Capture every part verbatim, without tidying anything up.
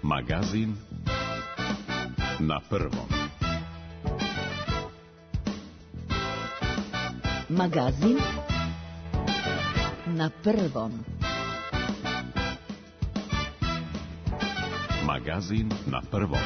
Magazin na prvom. Magazin na prvom. Magazin na prvom.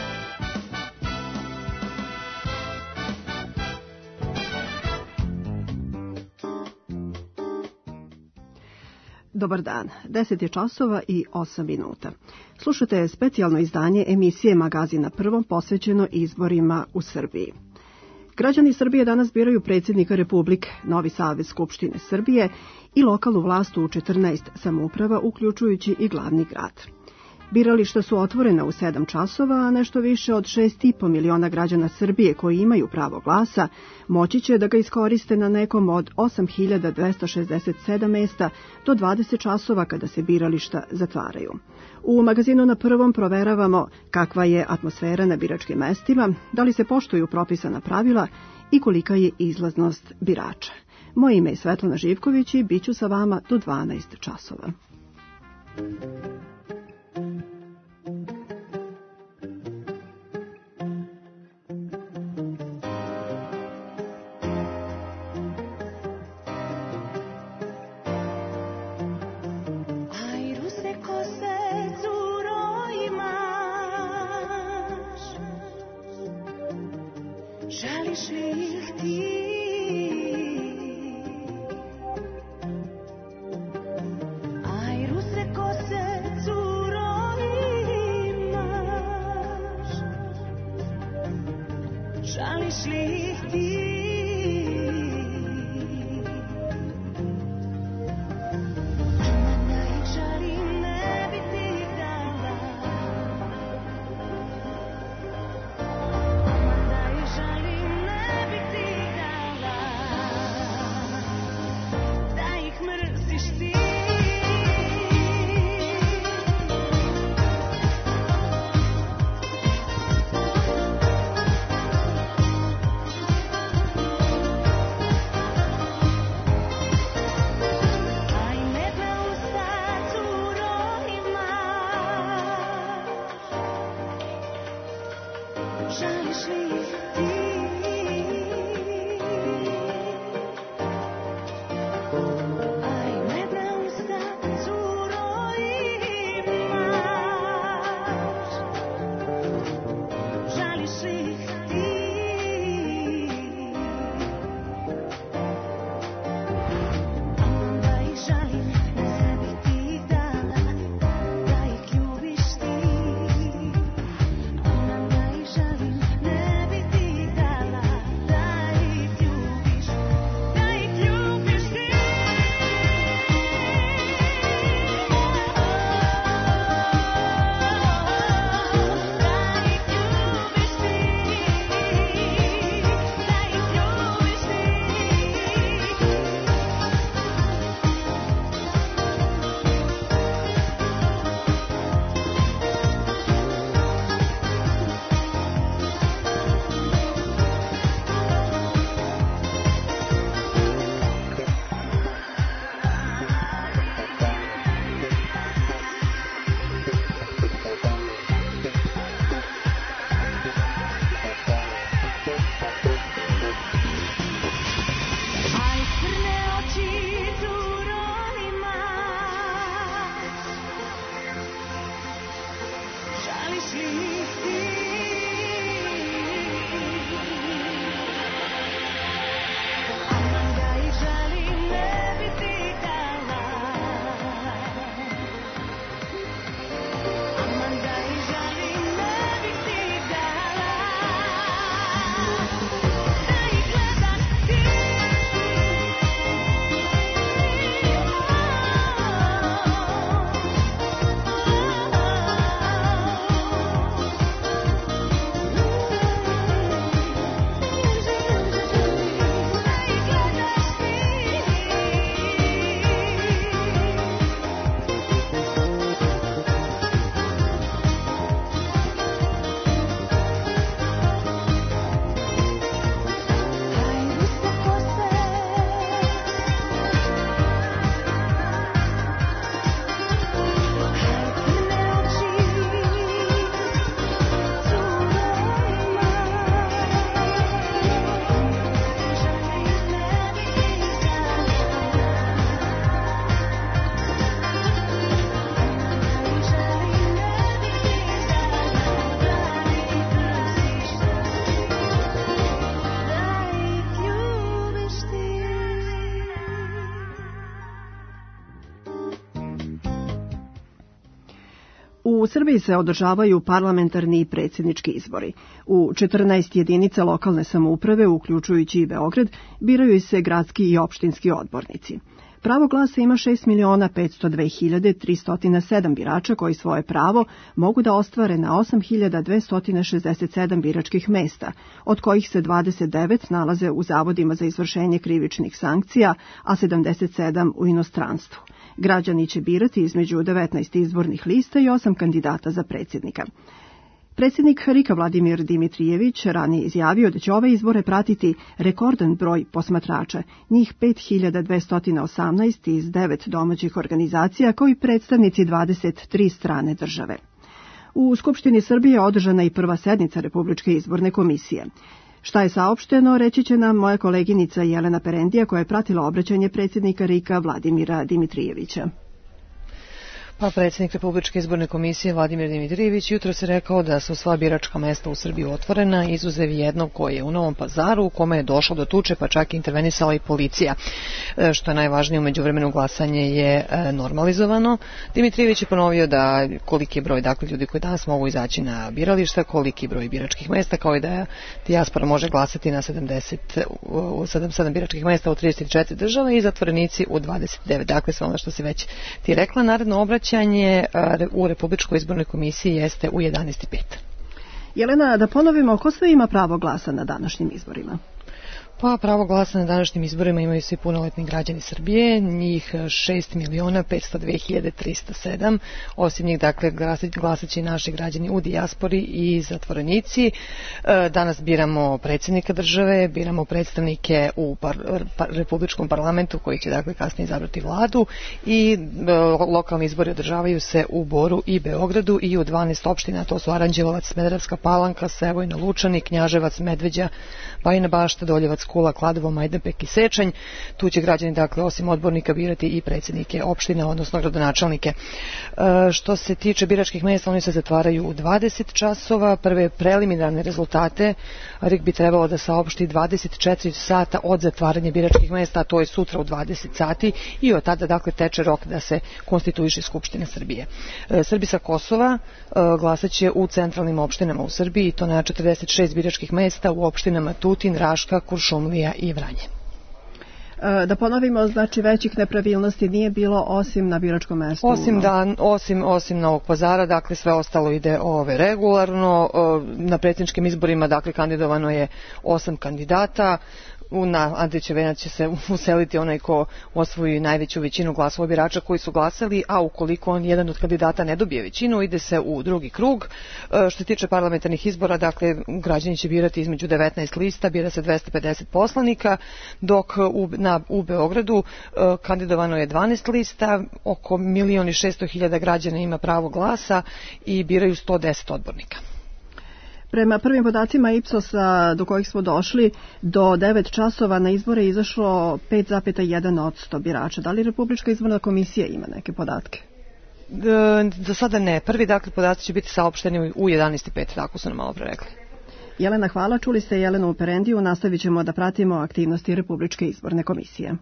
Dobar dan, deset je časova i osam minuta. Slušate specijalno izdanje emisije Magazin na prvom posvećeno izborima u Srbiji. Građani Srbije danas biraju predsjednika Republike, novi savez Skupštine Srbije i lokalnu vlast u četrnaest samouprava, uključujući i glavni grad. Birališta su otvorena u sedam časova, a nešto više od šest i po miliona građana Srbije koji imaju pravo glasa moći će da ga iskoriste na nekom od osam hiljada dvesta šezdeset sedam mesta do dvadeset časova kada se birališta zatvaraju. U magazinu na prvom proveravamo kakva je atmosfera na biračkim mestima, da li se poštuju propisana pravila i kolika je izlaznost birača. Moje ime je Svetlana Živković i bit ću sa vama do dvanaest časova. U Srbiji se održavaju parlamentarni i predsjednički izbori. U četrnaest jedinica lokalne samouprave, uključujući i Beograd, biraju se gradski i opštinski odbornici. Pravo glasa ima šest miliona petsto dve hiljade tristo sedam birača koji svoje pravo mogu da ostvare na osam hiljada dvesta šezdeset sedam biračkih mesta, od kojih se dvadeset devet nalaze u zavodima za izvršenje krivičnih sankcija, a sedamdeset sedam u inostranstvu. Građani će birati između devetnaest izbornih lista i osam kandidata za predsjednika. Predsjednik RIK-a Vladimir Dimitrijević ranije izjavio da će ove izbore pratiti rekordan broj posmatrača, njih pet hiljada dvesta osamnaest iz devet domaćih organizacija koji predstavnici dvadeset tri strane države. U Skupštini Srbije održana i prva sednica Republičke izborne komisije. Šta je saopšteno, reći će nam moja koleginica Jelena Perendija koja je pratila obraćanje predsjednika RIK-a Vladimira Dimitrijevića. Pa predsjednik Republičke izborne komisije Vladimir Dimitrijević jutro se rekao da su sva biračka mesta u Srbiji otvorena, izuzev jednog koje je u Novom Pazaru, u kome je došlo do tuče, pa čak intervenisala i policija. Što je najvažnije, u međuvremenu glasanje je normalizovano. Dimitrijević je ponovio da koliki je broj dakle ljudi koji danas mogu izaći na birališta, koliki broj biračkih mesta, kao i da dijaspora može glasati na sedamdeset, sedam biračkih mesta u trideset četiri države i zatvorenici u dvadeset devet. Dakle, sve ono što se već ti rekla, naredno obraćanje u Republičkoj izbornoj komisiji jeste u jedanaest i pet. Jelena, da ponovimo, ko sve ima pravo glasa na današnjim izborima? Pa pravo glasa na današnjim izborima imaju svi punoletni građani Srbije, njih šest miliona petsto dve hiljade tristo sedam, osim njih dakle glasat će i naši građani u dijaspori i zatvorenici. Danas biramo predsjednika države, biramo predstavnike u par, par, Republičkom parlamentu koji će dakle kasnije izabrati vladu i lokalni izbori održavaju se u Boru i Beogradu i u dvanaest opština, to su Aranđelovac, Smederevska Palanka, Sevojno, Lučani, Knjaževac, Medveđa, Bajina Bašta, Doljevac, Kula, Kladovo, Majdanpek i Sečanj. Tu će građani dakle osim odbornika birati i predsjednike opština, odnosno gradonačelnike. E, što se tiče biračkih mjesta, oni se zatvaraju u dvadeset časova. Prve preliminarne rezultate RIK bi trebalo da saopšti dvadeset četiri sata od zatvaranja biračkih mjesta, a to je sutra u dvadeset sati i od tada dakle teče rok da se konstituiše Skupština Srbije. E, Srbi sa Kosova e, glasaće u centralnim opštinama u Srbiji i to na četrdeset šest biračkih mjesta u opštinama Tutin, Raška, Kuršumlija i Vranje. Da ponovimo, znači većih nepravilnosti nije bilo osim na biračkom mestu. Osim da osim osim Novog Pazara, dakle sve ostalo ide ove regularno. Na predsjedničkim izborima dakle kandidovano je osam kandidata. Na Andrićev venac će se useliti onaj ko osvoji najveću većinu glasova birača koji su glasali, a ukoliko on jedan od kandidata ne dobije većinu, ide se u drugi krug. Što se tiče parlamentarnih izbora, dakle građani će birati između devetnaest lista, bira se dvesta pedeset poslanika, dok u, na, u Beogradu kandidovano je dvanaest lista, oko milion i šesto hiljada građana ima pravo glasa i biraju sto deset odbornika. Prema prvim podacima Ipsosa do kojih smo došli, do devet časova na izbore je izašlo pet zarez jedan posto birača. Da li Republička izborna komisija ima neke podatke? E, za sada ne. Prvi dakle podaci će biti saopšteni u jedanaest i pet, tako su nam malo pre rekli. Jelena, hvala. Čuli ste Jelenu Perendiju. Nastavit ćemo da pratimo aktivnosti Republičke izborne komisije.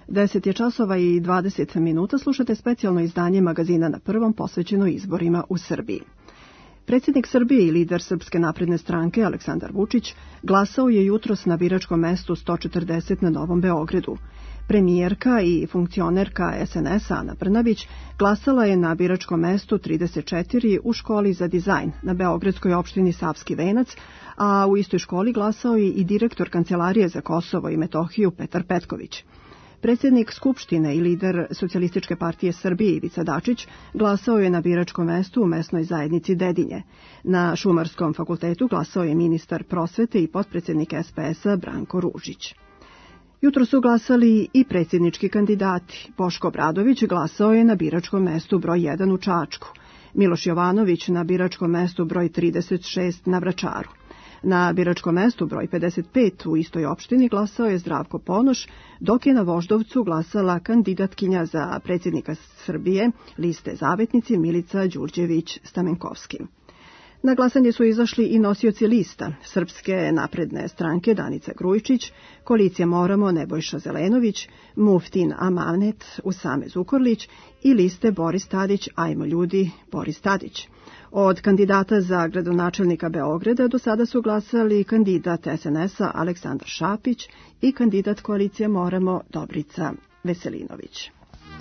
deset je časova i dvadeset minuta, slušate specijalno izdanje magazina Na prvom posvećeno izborima u Srbiji. Predsjednik Srbije i lider Srpske napredne stranke Aleksandar Vučić glasao je jutros na biračkom mestu sto četrdeset na Novom Beogradu. Premijerka i funkcionerka es en es Ana Brnabić glasala je na biračkom mestu trideset četiri u školi za dizajn na beogradskoj opštini Savski Venac, a u istoj školi glasao je i direktor Kancelarije za Kosovo i Metohiju Petar Petković. Predsjednik Skupštine i lider Socijalističke partije Srbije Ivica Dačić glasao je na biračkom mestu u mesnoj zajednici Dedinje. Na Šumarskom fakultetu glasao je ministar prosvete i potpredsjednik es pe es a Branko Ružić. Jutro su glasali i predsjednički kandidati. Boško Obradović glasao je na biračkom mestu broj jedan u Čačku, Miloš Jovanović na biračkom mestu broj trideset šest na Vračaru. Na biračkom mestu broj pedeset pet u istoj opštini glasao je Zdravko Ponoš, dok je na Voždovcu glasala kandidatkinja za predsjednika Srbije liste Zavetnici Milica Đurđević-Stamenkovski. Na glasanje su izašli i nosioci lista Srpske napredne stranke Danica Grujičić, Koalicija Moramo Nebojša Zelenović, Muftin Amanet Usame Zukorlić i liste Boris Tadić Ajmo ljudi Boris Tadić. Od kandidata za gradonačelnika Beograda do sada su glasali kandidat es en es a Aleksandar Šapić i kandidat Koalicije Moramo Dobrica Veselinović.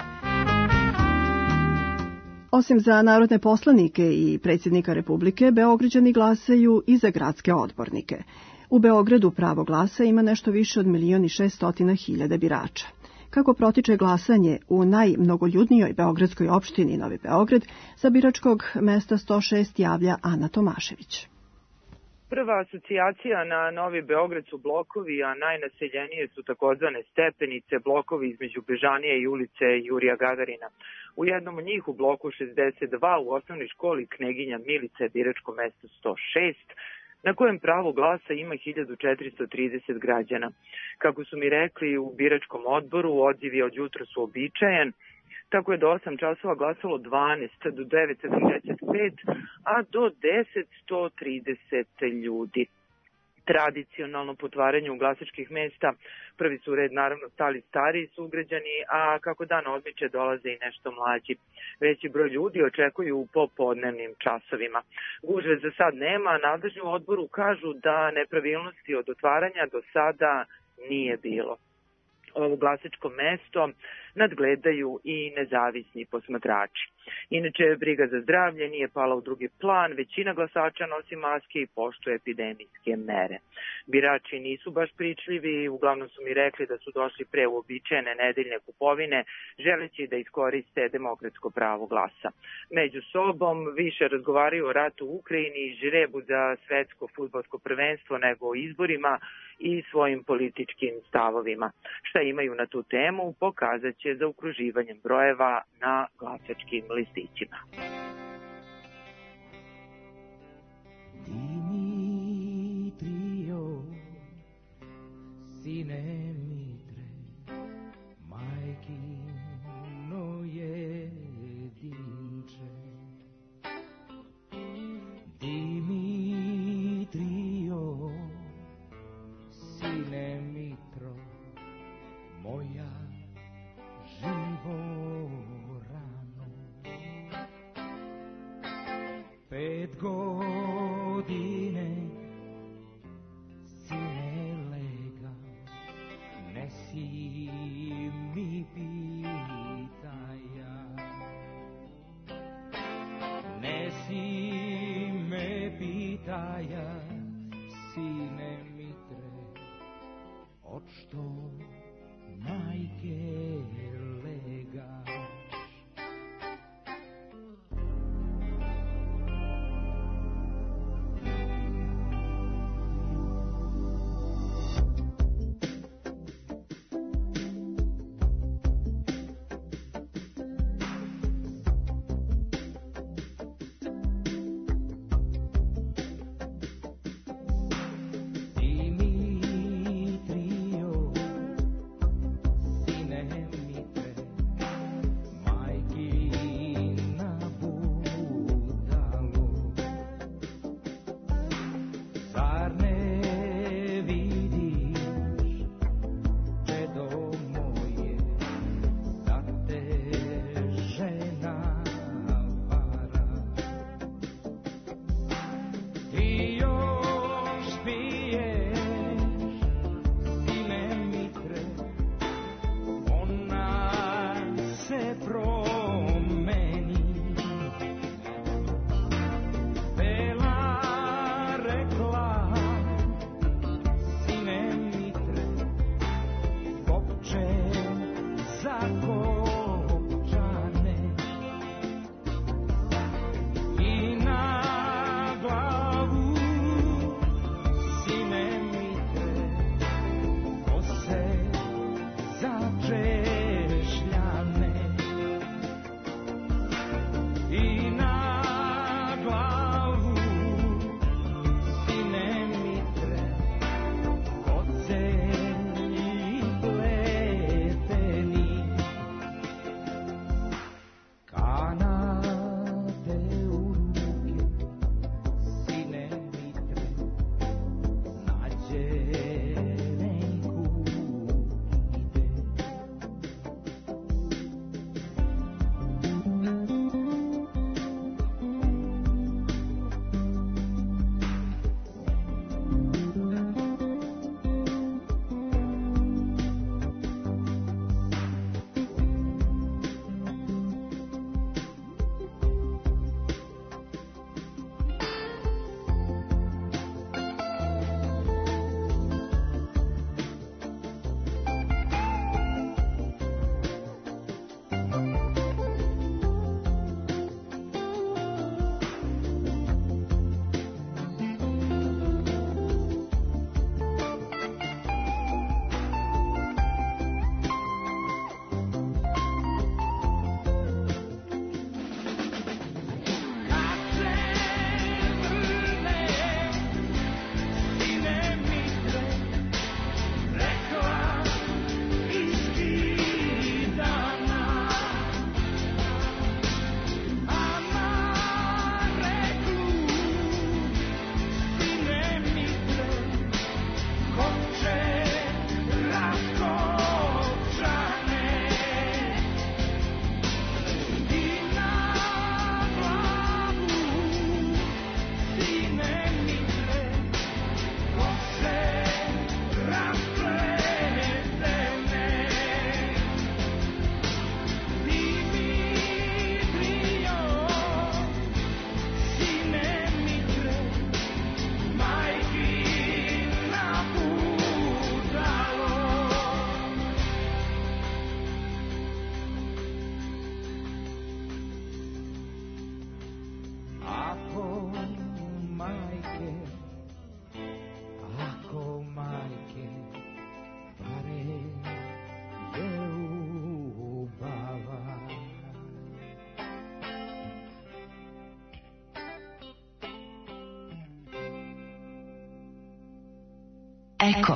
Osim za narodne poslanike i predsjednika Republike, Beograđani glasaju i za gradske odbornike. U Beogradu pravo glasa ima nešto više od milion i šeststotina hiljada birača. Kako protiče glasanje u najmnogoljudnijoj beogradskoj opštini Novi Beograd, sa biračkog mesta sto šest javlja Ana Tomašević. Prva asocijacija na Novi Beograd su blokovi, a najnaseljenije su takozvane stepenice, blokovi između Bežanije i ulice Jurija Gagarina. U jednom od njih, u bloku šezdeset dva, u osnovnoj školi Kneginja Milica je biračko mesto sto šest, na kojem pravo glasa ima hiljadu četiristo trideset građana. Kako su mi rekli u biračkom odboru, odziv je od jutros uobičajen, tako je do osam časova glasalo dvanaest, do devet sedamdeset pet, a do deset sto trideset ljudi. Tradicionalno po otvaranju glasačkih mesta prvi su u red naravno stali stariji sugrađani, a kako dan odmiče dolaze i nešto mlađi. Veći broj ljudi očekuju u popodnevnim časovima. Gužve za sad nema, a nadležni u odboru kažu da nepravilnosti od otvaranja do sada nije bilo. Ovo glasačko mesto nadgledaju i nezavisni posmatrači. Inače, briga za zdravlje nije pala u drugi plan, većina glasača nosi maske i poštuje epidemijske mere. Birači nisu baš pričljivi, uglavnom su mi rekli da su došli pre uobičajene nedeljne kupovine, želeći da iskoriste demokratsko pravo glasa. Među sobom više razgovaraju o ratu u Ukrajini i žrebu za svetsko fudbalsko prvenstvo nego o izborima i svojim političkim stavovima. Šta imaju na tu temu pokazat će za ukruživanjem brojeva na glasačkim listićima. Dimitrio, sine mitre, majkino jedinče. Dimitrio, sine mitro, moja živo rano. Pet godine sine lega, ne si mi pitaja, ne si me pitaja, sine mitre, od što majke legaš. Dimitrio, Eko.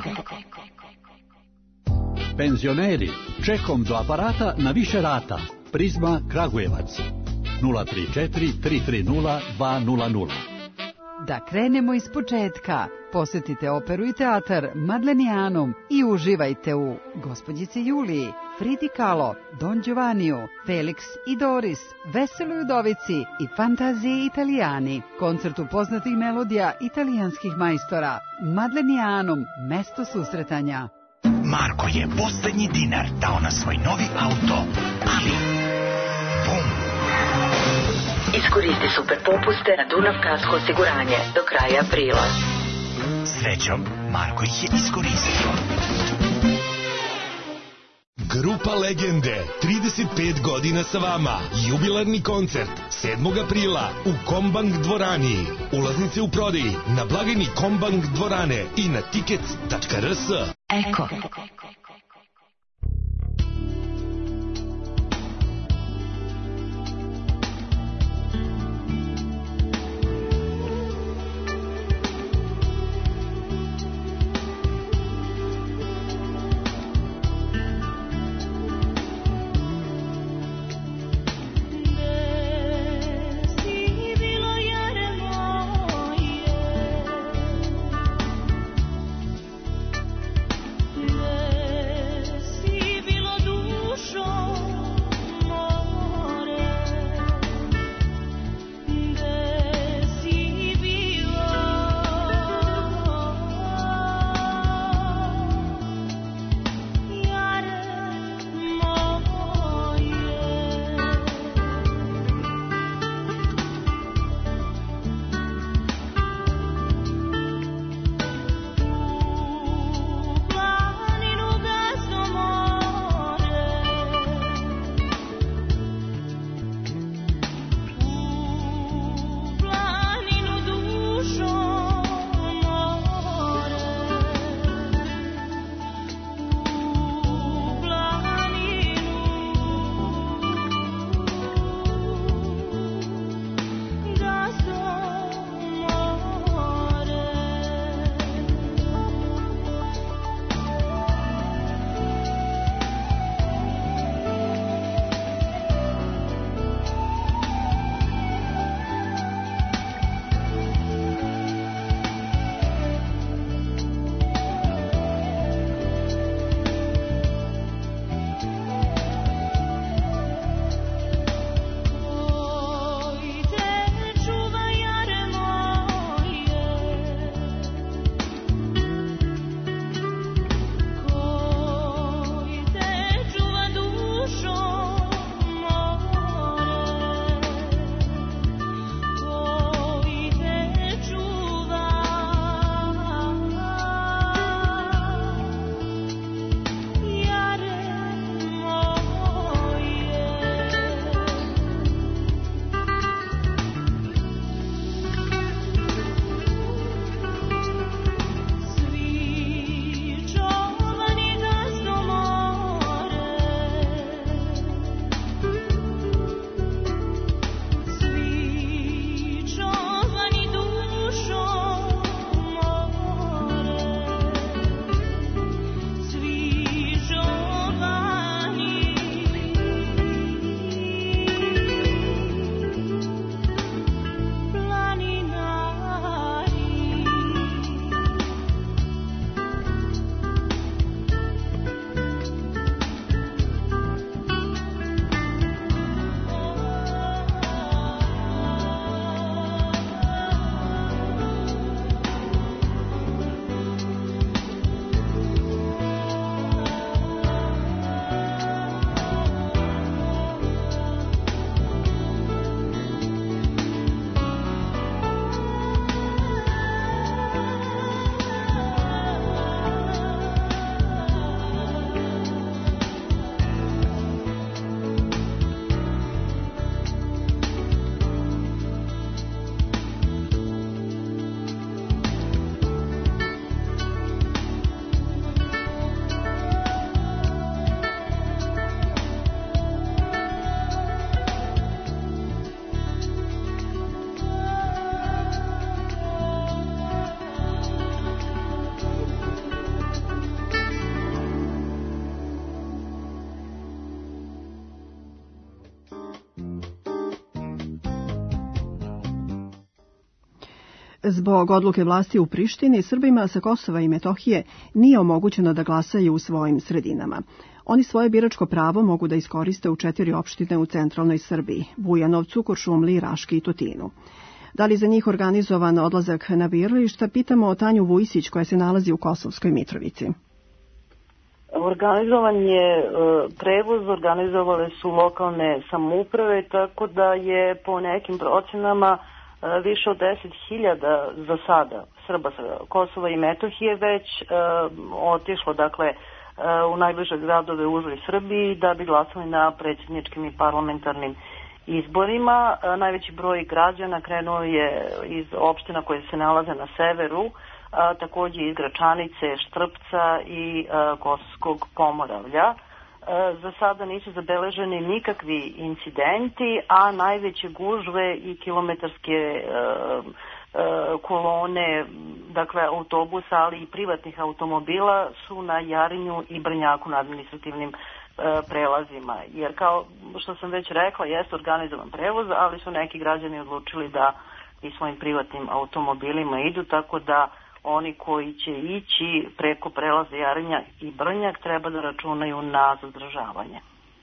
Penzioneri, čekom do aparata na više rata. Prizma Kragujevac. nula tri četiri tri tri nula dva nula nula. Da krenemo iz početka. Posetite operu i teatar Madlenijanom i uživajte u Gospođici Juliji, Fridi Kahlo, Don Giovanniju, Felix i Doris, Veseloj udovici i Fantaziji Italijani. Koncert upoznatih melodija italijanskih majstora. Madlenijanom, mesto susretanja. Marko je poslednji dinar dao na svoj novi auto, ali bum! Iskoristi super popuste na Dunav Kasko osiguranje do kraja aprila. Srećom, Marko ih je iskoristio. Grupa Legende, trideset pet godina sa vama. Jubilarni koncert sedmog aprila u Kombank dvorani. Ulaznice u prodaji na blagajni Kombank dvorane i na tickets tačka r s. Eko. Yeah. Zbog odluke vlasti u Prištini, Srbima sa Kosova i Metohije nije omogućeno da glasaju u svojim sredinama. Oni svoje biračko pravo mogu da iskoriste u četiri opštine u centralnoj Srbiji, Bujanovcu, Kuršumliji, Raški i Tutinu. Da li za njih organizovan odlazak na birališta, pitamo Tanju Vujsić koja se nalazi u Kosovskoj Mitrovici. Organizovan je prevoz, organizovale su lokalne samouprave, tako da je po nekim procenama više od deset hiljada za sada Srba sa Kosova i Metohije već otišlo, dakle, u najbliže gradove u užoj Srbiji da bi glasali na predsjedničkim i parlamentarnim izborima. Najveći broj građana krenuo je iz opština koje se nalaze na severu, a, takođe iz Gračanice, Štrpca i a, Kosovskog Pomoravlja. A, za sada nisu zabeleženi nikakvi incidenti, a najveće gužve i kilometarske a, a, kolone, dakle autobusa, ali i privatnih automobila su na Jarinju i Brnjaku na administrativnim prelazima, jer kao što sam već rekla, jeste organizovan prevoz, ali su neki građani odlučili da i svojim privatnim automobilima idu, tako da oni koji će ići preko prelaza Jarinja i Brnjak treba da računaju na zadržavanje.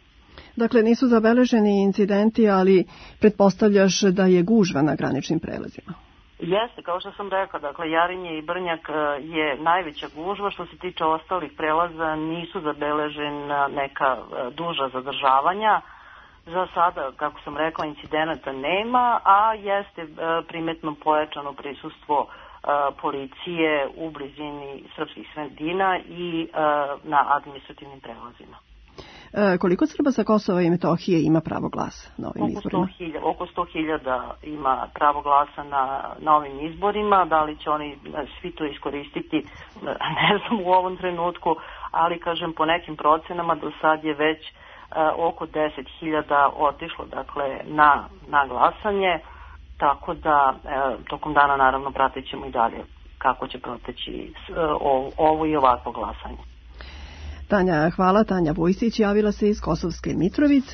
Dakle, nisu zabeleženi incidenti, ali pretpostavljaš da je gužva na graničnim prelazima? Jeste, kao što sam rekla, dakle, Jarinje i Brnjak je najveća gužva. Što se tiče ostalih prelaza, nisu zabeležena neka duža zadržavanja. Za sada, kako sam rekla, incidenata nema, a jeste primetno pojačano prisustvo policije u blizini srpskih sredina i na administrativnim prelazima. E, koliko Srba sa Kosova i Metohije ima pravo glasa na ovim izborima? Oko sto hiljada ima pravo glasa na, na ovim izborima. Da li će oni svi to iskoristiti, ne znam u ovom trenutku, ali kažem po nekim procenama do sad je već e, oko deset hiljada otišlo, dakle, na, na glasanje, tako da e, tokom dana naravno pratit ćemo i dalje kako će proteći e, ovo i ovako glasanje. Tanja, hvala. Tanja Vujsić javila se iz Kosovske Mitrovice,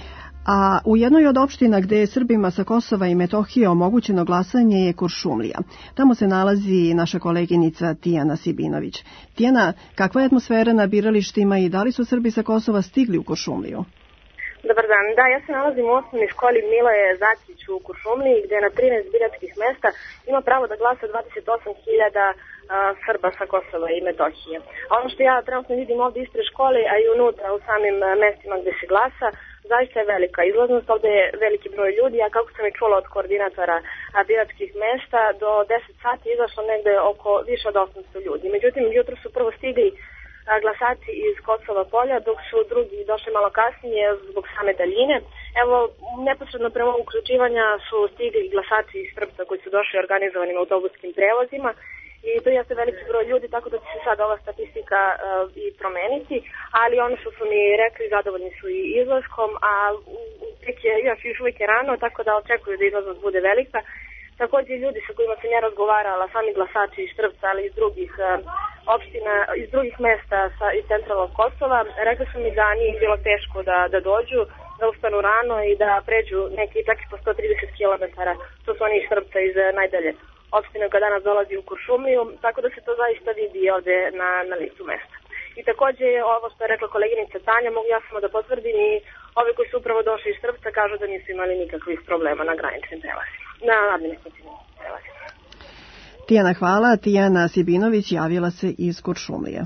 a u jednoj od opština gde je Srbima sa Kosova i Metohije omogućeno glasanje je Kuršumlija. Tamo se nalazi naša koleginica Tijana Sibinović. Tijana, kakva je atmosfera na biralištima i da li su Srbi sa Kosova stigli u Kuršumliju? Dobar dan. Da, ja se nalazim u osnovnoj školi Miloje Zakić u Kuršumliji, gde na trinaest biračkih mesta ima pravo da glasa dvadeset osam hiljada Srba sa Kosova i Metohije. A ono što ja trenutno vidim ovde ispred škole, a i unutra u samim mestima gde se glasa, zaista je velika izlaznost, ovde je veliki broj ljudi, a kako sam i čula od koordinatora biračkih mesta, do deset sati izašlo negde oko više od osamsto ljudi. Međutim, jutro su prvo stigli glasači iz Kosova polja, dok su drugi došli malo kasnije zbog same daljine. Evo, neposredno prema uključivanja su stigli glasači iz Štrpca koji su došli organizovanim autobuskim prevozima i to jeste veliki broj ljudi, tako da će se sad ova statistika uh, i promeniti, ali ono što su mi rekli, zadovoljni su i izlaskom, a tek je, još, još uvijek je rano, tako da očekuju da izlaznost bude velika. Također ljudi sa kojima sam ja razgovarala, sami glasači iz Štrpca, ali iz drugih uh, opština, iz drugih mesta sa, iz centralnog Kosova, rekli su mi da nije bilo teško da, da dođu, da ustanu rano i da pređu neki čak i po sto trideset kilometara, to su oni iz Štrpca iz uh, najdalje opštine koja danas dolazi u Kuršumliju, tako da se to zaista vidi ovde na, na listu mesta. I također ovo što je rekla koleginica Tanja, mogu ja samo da potvrdim i ovi koji su upravo došli iz Štrpca kažu da nisu imali nikakvih problema na graničnim prelazima, na administrativnim prelazima. Tijana, hvala. Tijana Sibinović javila se iz Kuršumlije.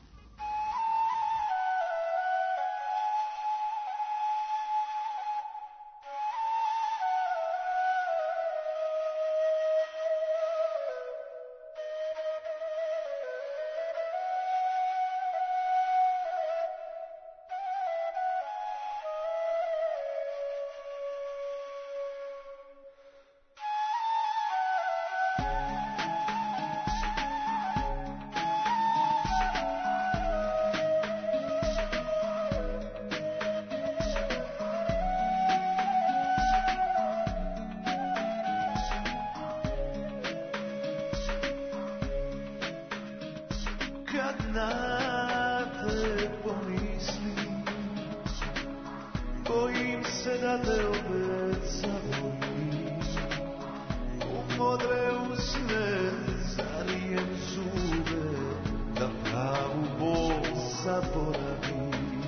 Bojim se da te opet zavolim, u modre uz usne, zarijem zube, da pravu bol zaboravim.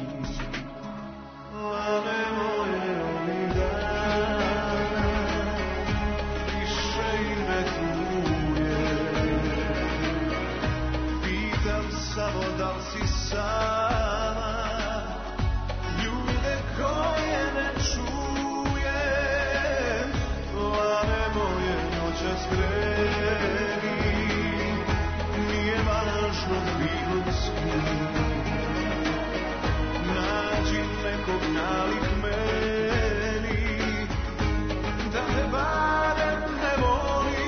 Lane moje ovih dana, više i ne truje. Pitam samo da li si sama, ljude koje ne čujem. Lane moje noćas greni, nije važno bilo s kim. Nađi nekog nalik meni, da me barem ne volim.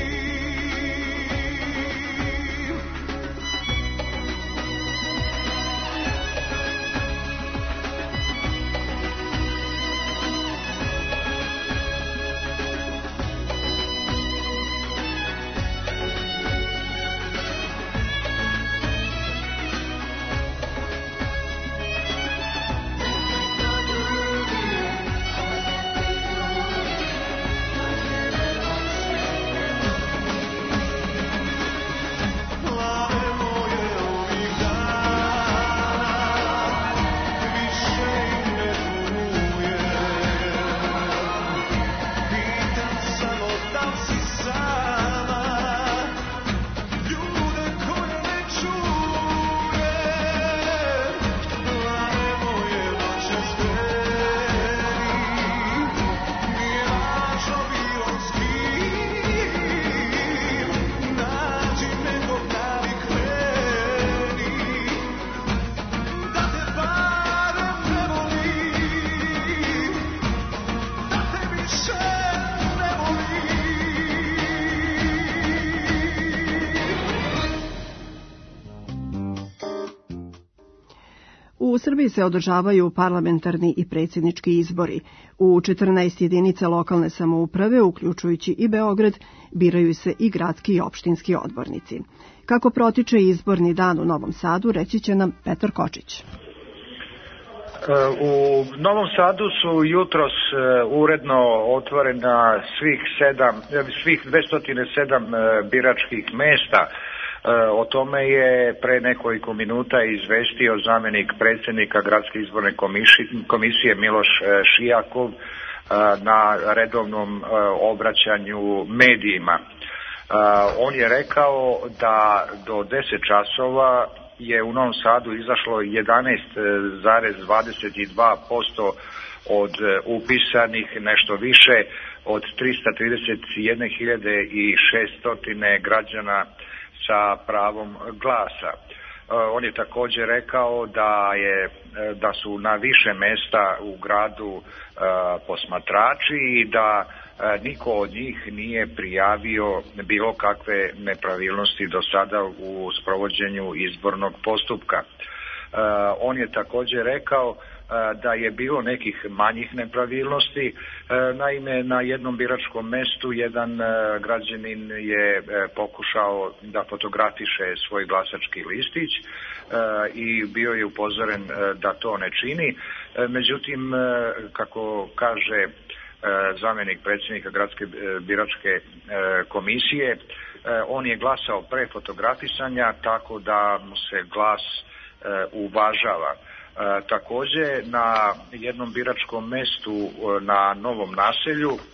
U Srbiji se održavaju parlamentarni i predsjednički izbori. U četrnaest jedinica lokalne samouprave, uključujući i Beograd, biraju se i gradski i opštinski odbornici. Kako protiče izborni dan u Novom Sadu, reći će nam Petar Kočić. U Novom Sadu su jutros uredno otvorena svih sedam, svih dvesta sedam biračkih mesta. O tome je pre nekoliko minuta izvestio zamjenik predsjednika Gradske izborne komisije Miloš Šijakov na redovnom obraćanju medijima. On je rekao da do deset časova je u Novom Sadu izašlo jedanaest zarez dvadeset dva posto od upisanih, nešto više od trista trideset jedne hiljade šeststo građana sa pravom glasa. On je također rekao da je da su na više mesta u gradu posmatrači i da niko od njih nije prijavio bilo kakve nepravilnosti do sada u sprovođenju izbornog postupka. On je također rekao da je bilo nekih manjih nepravilnosti. Naime, na jednom biračkom mestu jedan građanin je pokušao da fotografiše svoj glasački listić i bio je upozoren da to ne čini. Međutim, kako kaže zamjenik predsjednika Gradske biračke komisije, on je glasao pre fotografisanja, tako da mu se glas uvažava. E, također na jednom biračkom mestu na Novom naselju e,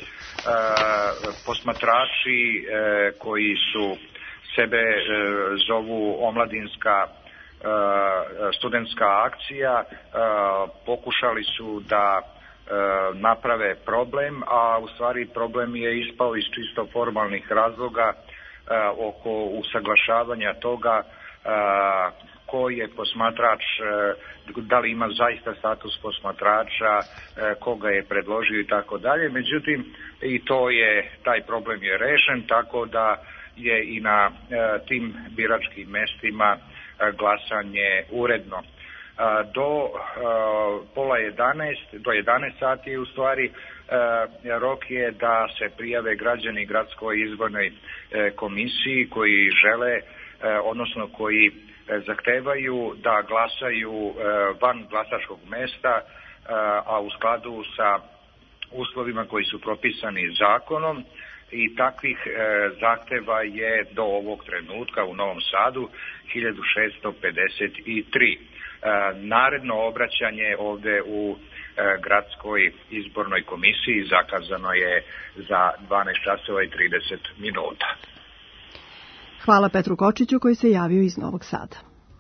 posmatrači e, koji su sebe e, zovu omladinska e, studentska akcija e, pokušali su da e, naprave problem, a u stvari problem je ispao iz čisto formalnih razloga e, oko usaglašavanja toga e, ko je posmatrač, da li ima zaista status posmatrača, koga je predložio i tako dalje. Međutim, i to je, taj problem je rešen, tako da je i na tim biračkim mestima glasanje uredno. Do pola jedanaest, do jedanaest sati u stvari rok je da se prijave građani Gradskoj izbornoj komisiji koji žele, odnosno koji zahtevaju da glasaju van glasačkog mesta, a u skladu sa uslovima koji su propisani zakonom i takvih e, zahteva je do ovog trenutka u Novom Sadu hiljadu šessto pedeset tri. E, naredno obraćanje ovde u e, gradskoj izbornoj komisiji zakazano je za dvanaest časova i trideset minuta. Hvala Petru Kočiću koji se javio iz Novog Sada.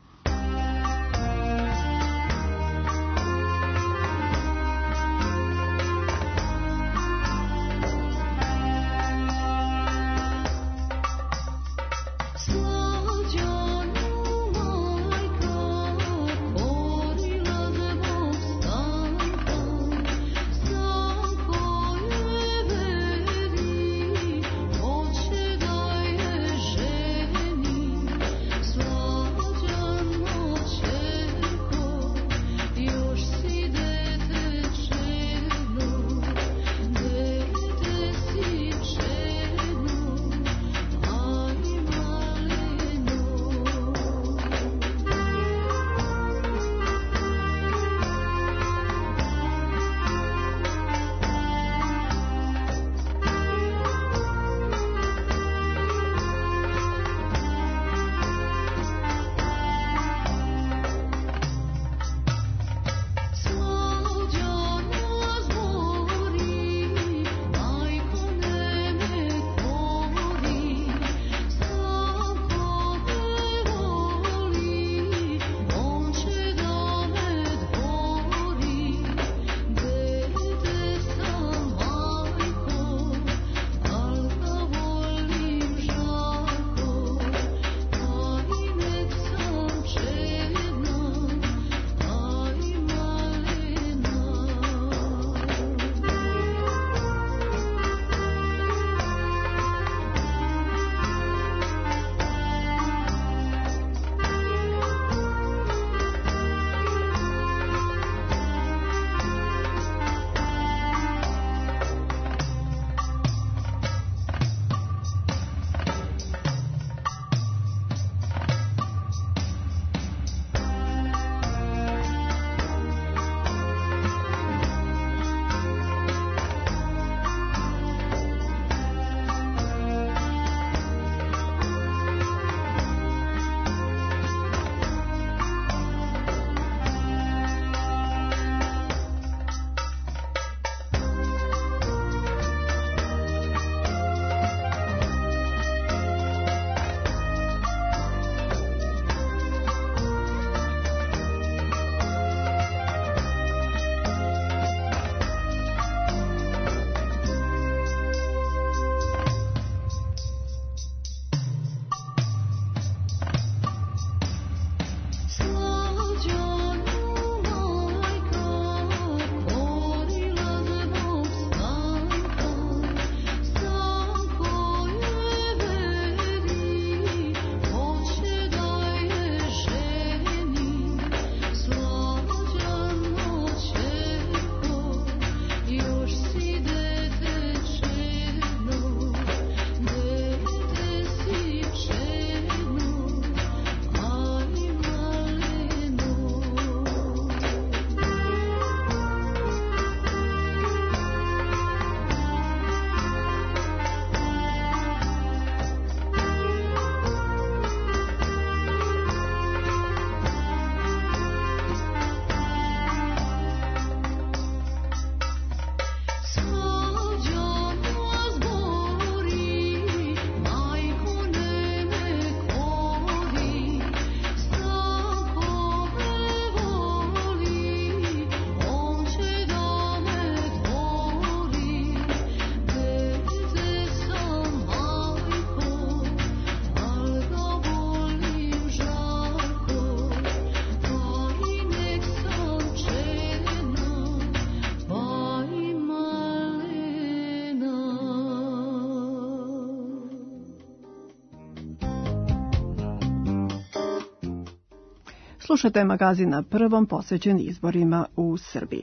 Slušate magazin Na prvom posvećen izborima u Srbiji.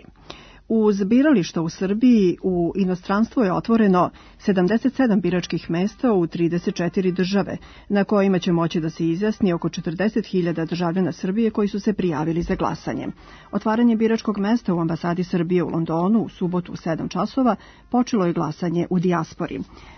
Uz birališta u Srbiji u inostranstvu je otvoreno sedamdeset sedam biračkih mesta u trideset četiri države, na kojima će moći da se izjasni oko četrdeset hiljada državljana Srbije koji su se prijavili za glasanje. Otvaranje biračkog mesta u ambasadi Srbije u Londonu u subotu u sedam časova počelo je glasanje u dijaspori.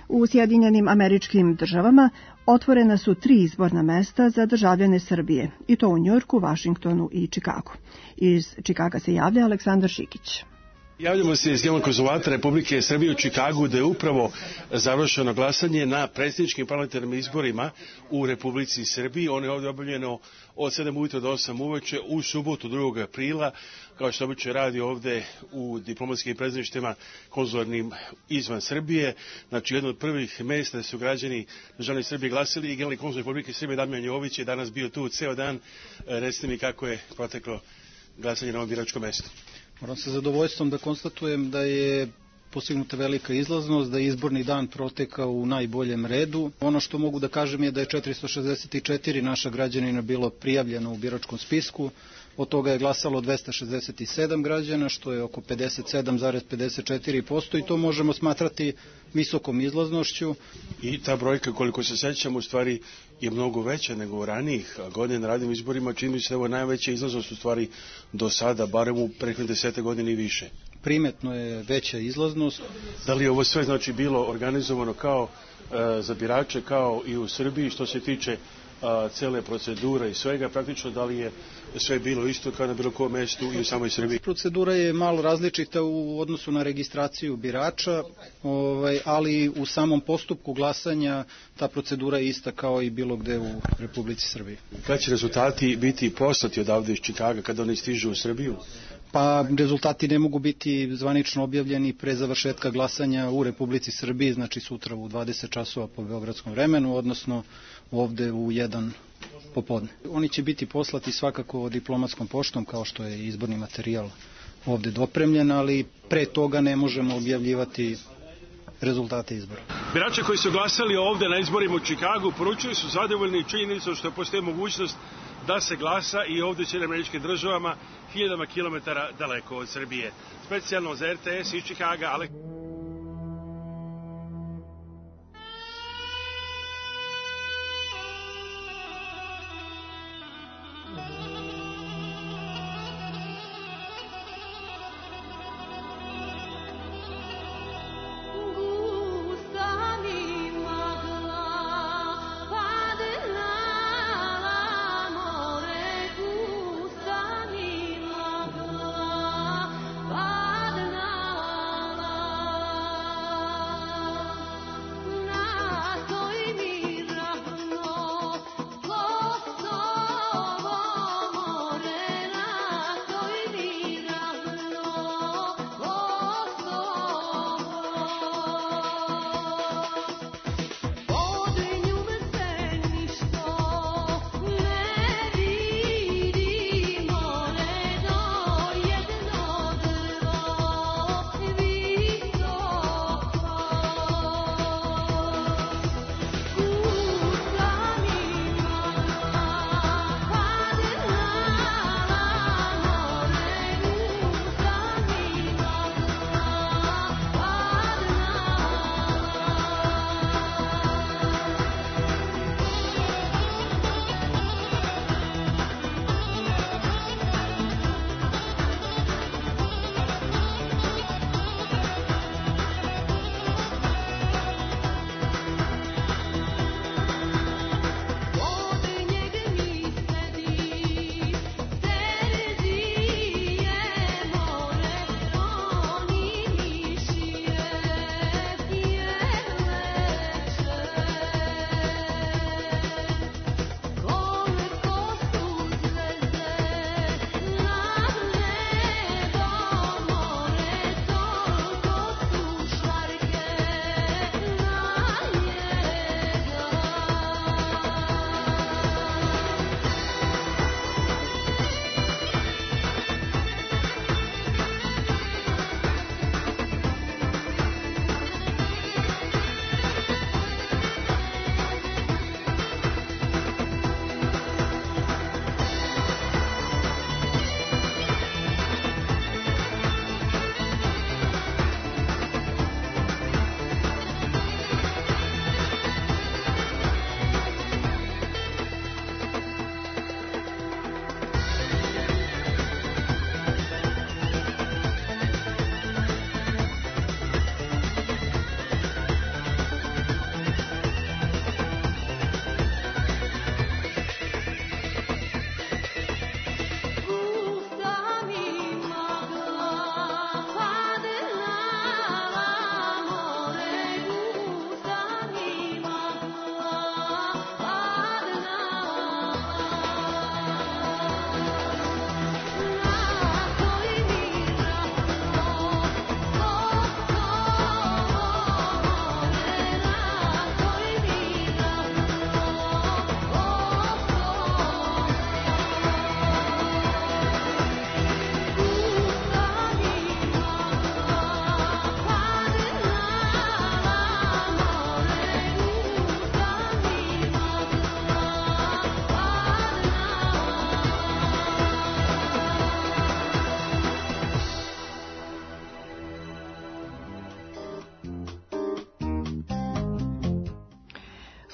U Sjedinjenim Američkim Državama otvorena su tri izborna mesta za državljane Srbije, i to u Njujorku, Vašingtonu i Čikagu. Iz Čikaga se javlja Aleksandar Šikić. Javljamo se iz Glavnog konzulata Republike Srbije u Čikagu, da je upravo završeno glasanje na predsjedničkim parlamentarnim izborima u Republici Srbiji. Ono je ovdje obavljeno od sedam ujutro do osam uveče u subotu drugog aprila, kao što obično radi ovdje u diplomatskim predstavništvima konzularnim izvan Srbije. Znači, jedno od prvih mjesta su građani državne Srbije glasili i generalni konzul Republike Srbije Damjan Jović je danas bio tu ceo dan. Recite mi kako je proteklo glasanje na ovom biračkom mjestu. Moram sa zadovoljstvom da konstatujem da je postignuta velika izlaznost, da je izborni dan protekao u najboljem redu. Ono što mogu da kažem je da je četiristo šezdeset četiri naša građanina bilo prijavljeno u biračkom spisku, od toga je glasalo dvesta šezdeset sedam građana, što je oko pedeset sedam zarez pedeset četiri posto i to možemo smatrati visokom izlaznošću. I ta brojka, koliko se sećam, u stvari je mnogo veća nego u ranijih godina na radnim izborima. Čini mi se da je ovo najveća izlaznost u stvari do sada, barem u prethodne desete godine i više. Primetno je veća izlaznost. Da li je ovo sve znači bilo organizovano kao e, za birače, kao i u Srbiji, što se tiče a, cele procedure i svega, praktično da li je sve bilo isto kao na bilo kom mestu i u samoj Srbiji? Procedura je malo različita u odnosu na registraciju birača, ovaj, ali u samom postupku glasanja ta procedura je ista kao i bilo gde u Republici Srbiji. Kada će rezultati biti poslati odavde iz Čikaga kada oni stižu u Srbiju? Pa rezultati ne mogu biti zvanično objavljeni pre završetka glasanja u Republici Srbiji, znači sutra u dvadeset časova po beogradskom vremenu, odnosno ovde u jedan popodne. Oni će biti poslati svakako diplomatskom poštom, kao što je izborni materijal ovde dopremljen, ali pre toga ne možemo objavljivati rezultate izbora. Birači koji su glasali ovde na izborima u Čikagu poručili su zadovoljni činjenicom što postoji mogućnost da se glasa i ovde u Sjedinjenim Američkim Državama, hiljadama kilometara daleko od Srbije. Specijalno za R T S iz Čikaga, Alek... Padnala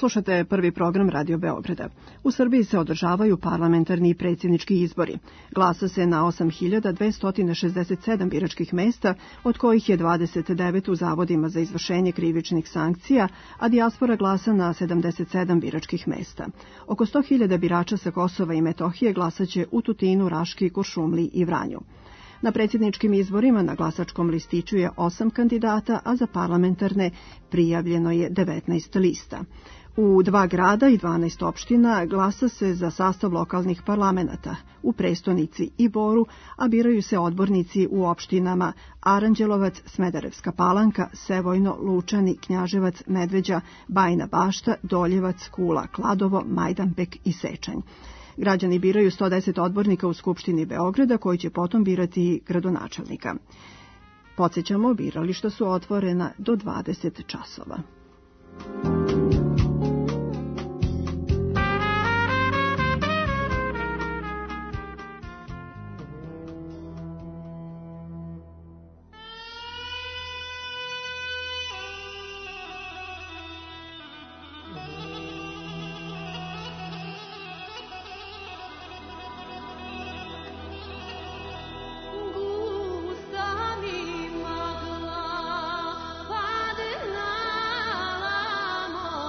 Slušate prvi program Radio Beograda. U Srbiji se održavaju parlamentarni i predsjednički izbori. Glasa se na osam hiljada dvesta šezdeset sedam biračkih mesta, od kojih je dvadeset devet u zavodima za izvršenje krivičnih sankcija, a dijaspora glasa na sedamdeset sedam biračkih mesta. Oko sto hiljada birača sa Kosova i Metohije glasaće u Tutinu, Raški, Kuršumliji i Vranju. Na predsjedničkim izborima na glasačkom listiću je osam kandidata, a za parlamentarne prijavljeno je devetnaest lista. U dva grada i dvanaest opština glasa se za sastav lokalnih parlamenata, u prestonici i Boru, a biraju se odbornici u opštinama Aranđelovac, Smederevska Palanka, Sevojno, Lučani, Knjaževac, Medveđa, Bajina Bašta, Doljevac, Kula, Kladovo, Majdanpek i Sečanj. Građani biraju sto deset odbornika u Skupštini Beograda, koji će potom birati gradonačelnika. Podsjećamo, birališta su otvorena do dvadeset časova. Magla, padena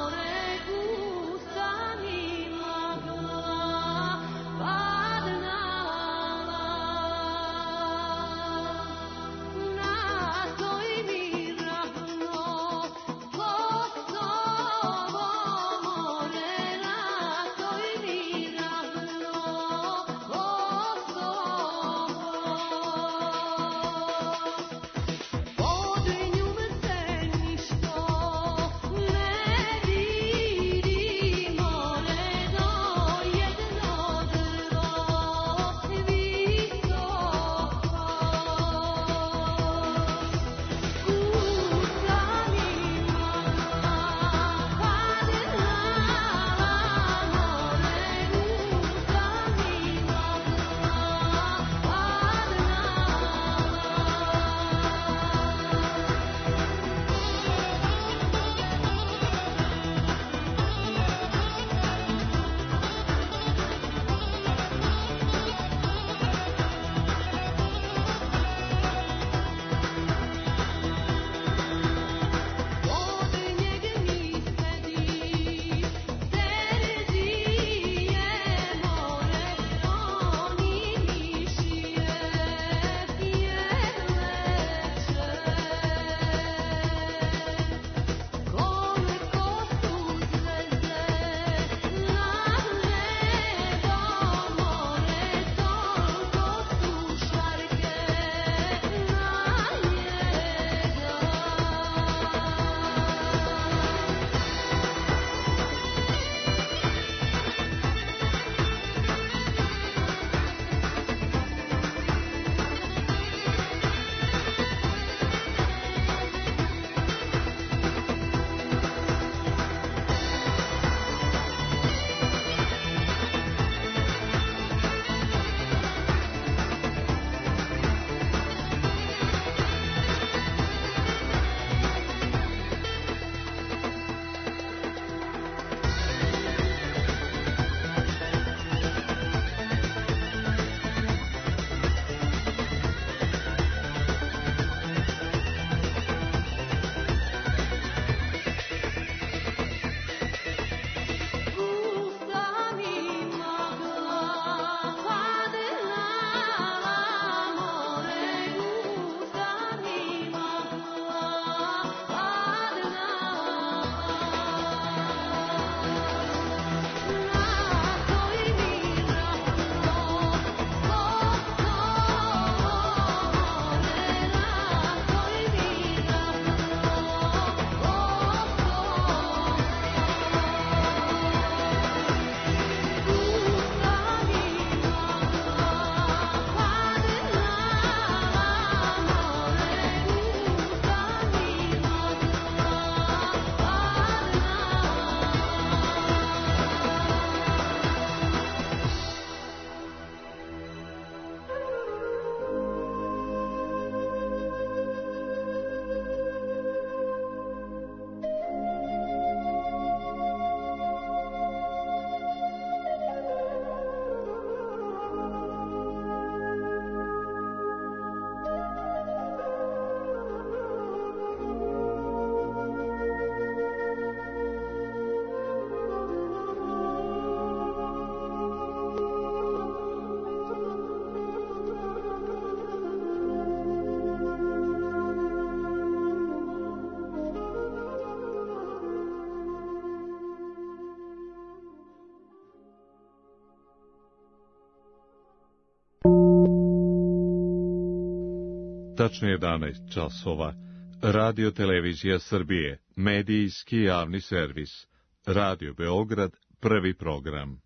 Tačno jedanaest časova. Radio Televizija Srbije, medijski javni servis. Radio Beograd, prvi program.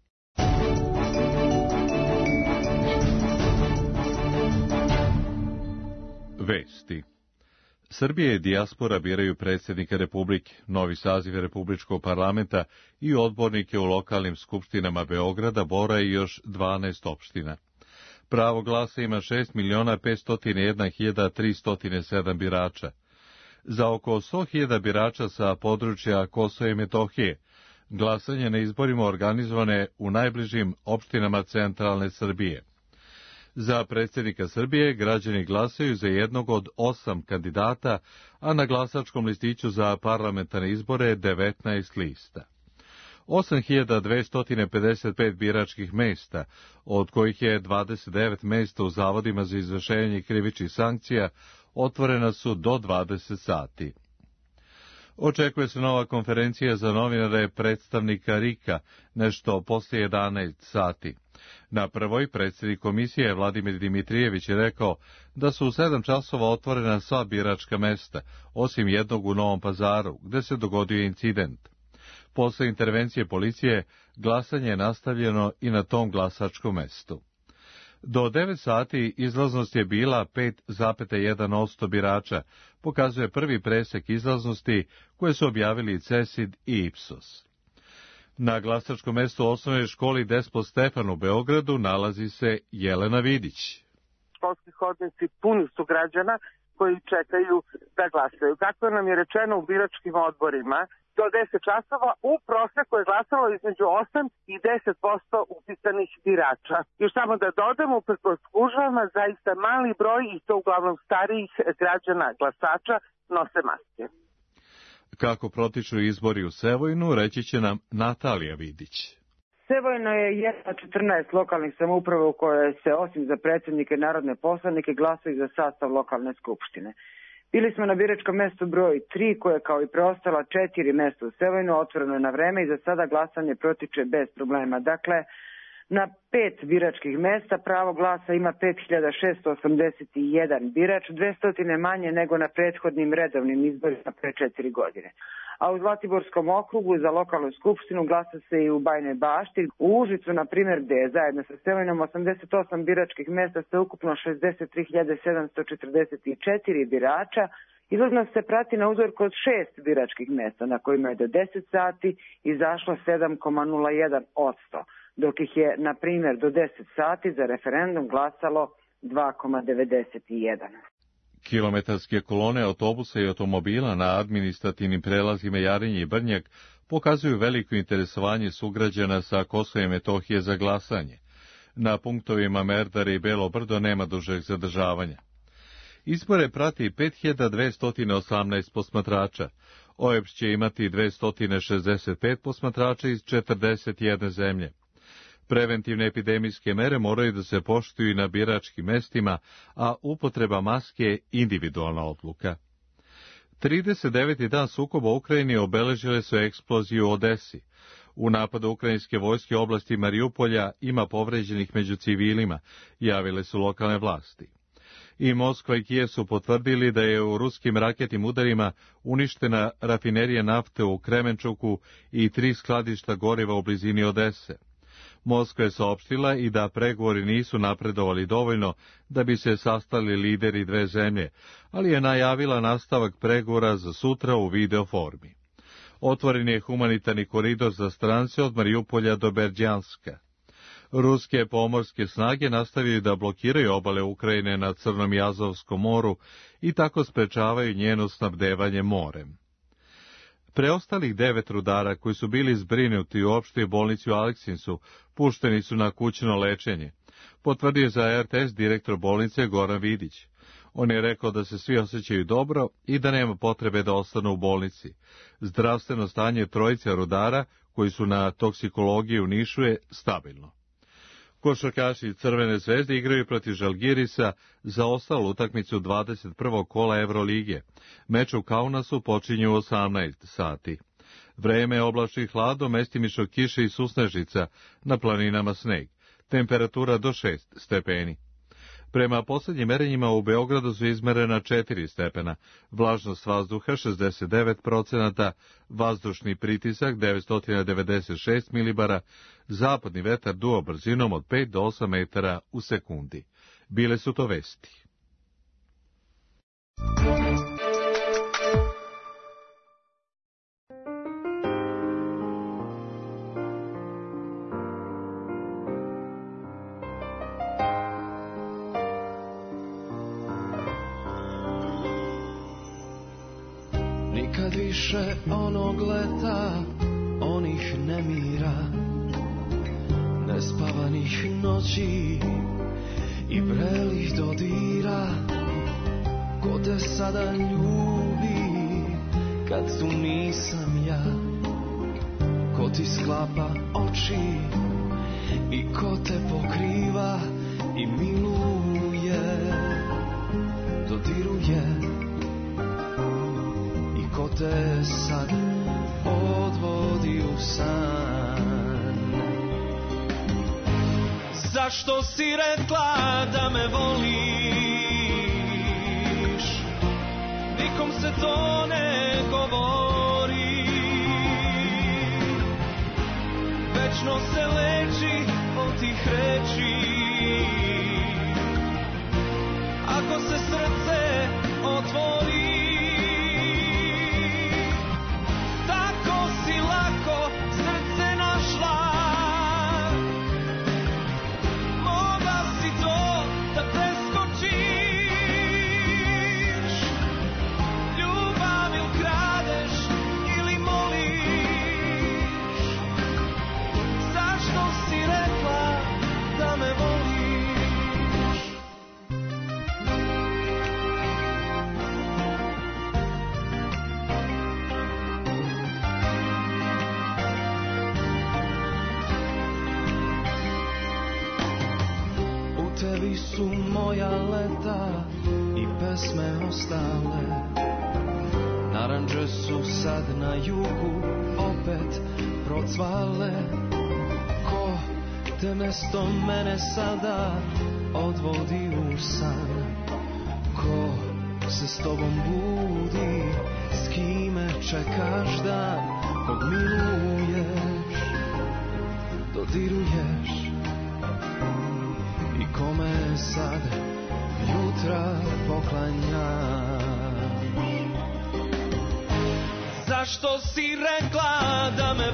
Vesti. Srbije i dijaspora biraju predsjednika Republike, novi saziv Republičkog parlamenta i odbornike u lokalnim skupštinama Beograda, Bora i još dvanaest opština. Pravo glasa ima šest miliona petsto jedna hiljada tristo sedam birača. Za oko sto hiljada birača sa područja Kosova i Metohije, glasanje na izborima organizovane u najbližim opštinama centralne Srbije. Za predsjednika Srbije građani glasaju za jednog od osam kandidata, a na glasačkom listiću za parlamentarne izbore devetnaest lista. osam hiljada dvesta pedeset pet biračkih mesta, od kojih je dvadeset devet mesta u zavodima za izvršenje krivičnih sankcija, otvorena su do dvadeset sati. Očekuje se nova konferencija za novinare predstavnika RIK-a, nešto poslije jedanaest sati. Na prvoj predsjednik komisije Vladimir Dimitrijević je rekao da su u sedam časova otvorena sva biračka mesta, osim jednog u Novom Pazaru, gde se dogodio incident. Posle intervencije policije, glasanje je nastavljeno i na tom glasačkom mestu. Do devet sati izlaznost je bila pet zarez jedan posto birača, pokazuje prvi presek izlaznosti koje su objavili CESID i Ipsos. Na glasačkom mestu u osnovnoj školi Despot Stefan u Beogradu nalazi se Jelena Vidić. Školski hodnici puni su građana koji čekaju da glasaju. Kako nam je rečeno u biračkim odborima, do deset časova u proseku je glasalo između osam i deset posto upisanih birača. Još samo da dodamo, uprkos gužvama, zaista mali broj, i to uglavnom starijih građana glasača, nose maske. Kako protiču izbori u Sevojnu, reći će nam Natalija Vidić. Sevojno je jedna od četrnaest lokalnih samouprava u kojoj se, osim za predsjednike i narodne poslanike, glasaju za sastav lokalne skupštine. Bili smo na biračkom mestu broj tri, koje kao i preostala četiri mesta u Sevojnu otvoreno je na vreme i za sada glasanje protiče bez problema. Dakle, na pet biračkih mesta pravo glasa ima pet hiljada šesto osamdeset jedan birač, dvesta manje nego na prethodnim redovnim izborima pre četiri godine. A u Zlatiborskom okrugu za lokalnu skupštinu glasa se i u Bajnoj Bašti. U Užicu, na primjer, gde je zajedno sa Sevojnom osamdeset osam biračkih mesta sa ukupno šezdeset tri hiljade sedamsto četrdeset četiri birača, izlaznost se prati na uzorku od šest biračkih mesta, na kojima je do deset sati izašlo sedam zarez nula jedan posto, dok ih je, na primjer, do deset sati za referendum glasalo dva zarez devedeset jedan. Kilometarske kolone autobusa i automobila na administrativnim prelazima Jarinje i Brnjak pokazuju veliko interesovanje sugrađana sa Kosova i Metohije za glasanje. Na punktovima Merdare i Belo Brdo nema dužeg zadržavanja. Izbore prati pet hiljada dvesta osamnaest posmatrača. O E B S će imati dvesta šezdeset pet posmatrača iz četrdeset jedne zemlje. Preventivne epidemijske mere moraju da se poštuju i na biračkim mestima, a upotreba maske je individualna odluka. trideset deveti dan sukoba u Ukrajini obeležile su eksploziju u Odesi. U napadu ukrajinske vojske u oblasti Mariupolja ima povređenih među civilima, javile su lokalne vlasti. I Moskva i Kijev su potvrdili da je u ruskim raketnim udarima uništena rafinerija nafte u Kremenčuku i tri skladišta goriva u blizini Odese. Moskva je saopštila i da pregovori nisu napredovali dovoljno da bi se sastali lideri dve zemlje, ali je najavila nastavak pregovora za sutra u video formi. Otvoren je humanitarni koridor za strance od Mariupolja do Berdjanska. Ruske pomorske snage nastavljaju da blokiraju obale Ukrajine na Crnom i Azovskom moru i tako sprečavaju njeno snabdevanje morem. Preostalih devet rudara koji su bili zbrinuti u opštoj bolnici u Aleksincu pušteni su na kućno lečenje, potvrdio za R T S direktor bolnice Goran Vidić. On je rekao da se svi osjećaju dobro i da nema potrebe da ostanu u bolnici. Zdravstveno stanje trojice rudara koji su na toksikologiji u Nišu je stabilno. Košarkaši Crvene zvezde igraju protiv Žalgirisa za ostalu utakmicu dvadeset prvog kola Evrolige. Meč u Kaunasu počinje u osamnaest sati. Vreme je oblačno i hladno, mestimično kiše i susnežica, na planinama sneg. Temperatura do šest stepeni. Prema posljednjim merenjima u Beogradu su izmerena četiri stepena, vlažnost vazduha šezdeset devet procenata, vazdušni pritisak devetsto devedeset šest milibara, zapadni vetar duo brzinom od pet do osam metara u sekundi. Bile su to vesti. Nikad više onog leta, onih nemira, nespavanih noći i vrelih dodira. Ko te sada ljubi, kad tu nisam ja? Ko ti sklapa oči i ko te pokriva i miluje, dodiruje? Ko te sad odvodi u san? Zašto si rekla da me voliš? Nikom se to ne govori. Večno se leči od tih reči. Ako se srce otvori, lako srce našla. Mogla si to da preskočiš. Ljubav ili kradeš ili moliš. Zašto si rekla da me voliš? Tebi su moja leta i pesme ostale. Naranđe su sad na jugu opet procvale. Ko te mesto mene sada odvodi u san? Ko se s tobom budi? S kime čekaš dan? Kog miluješ, dodiruješ? Kome sad jutra poklanjaš? Zašto si rekla da me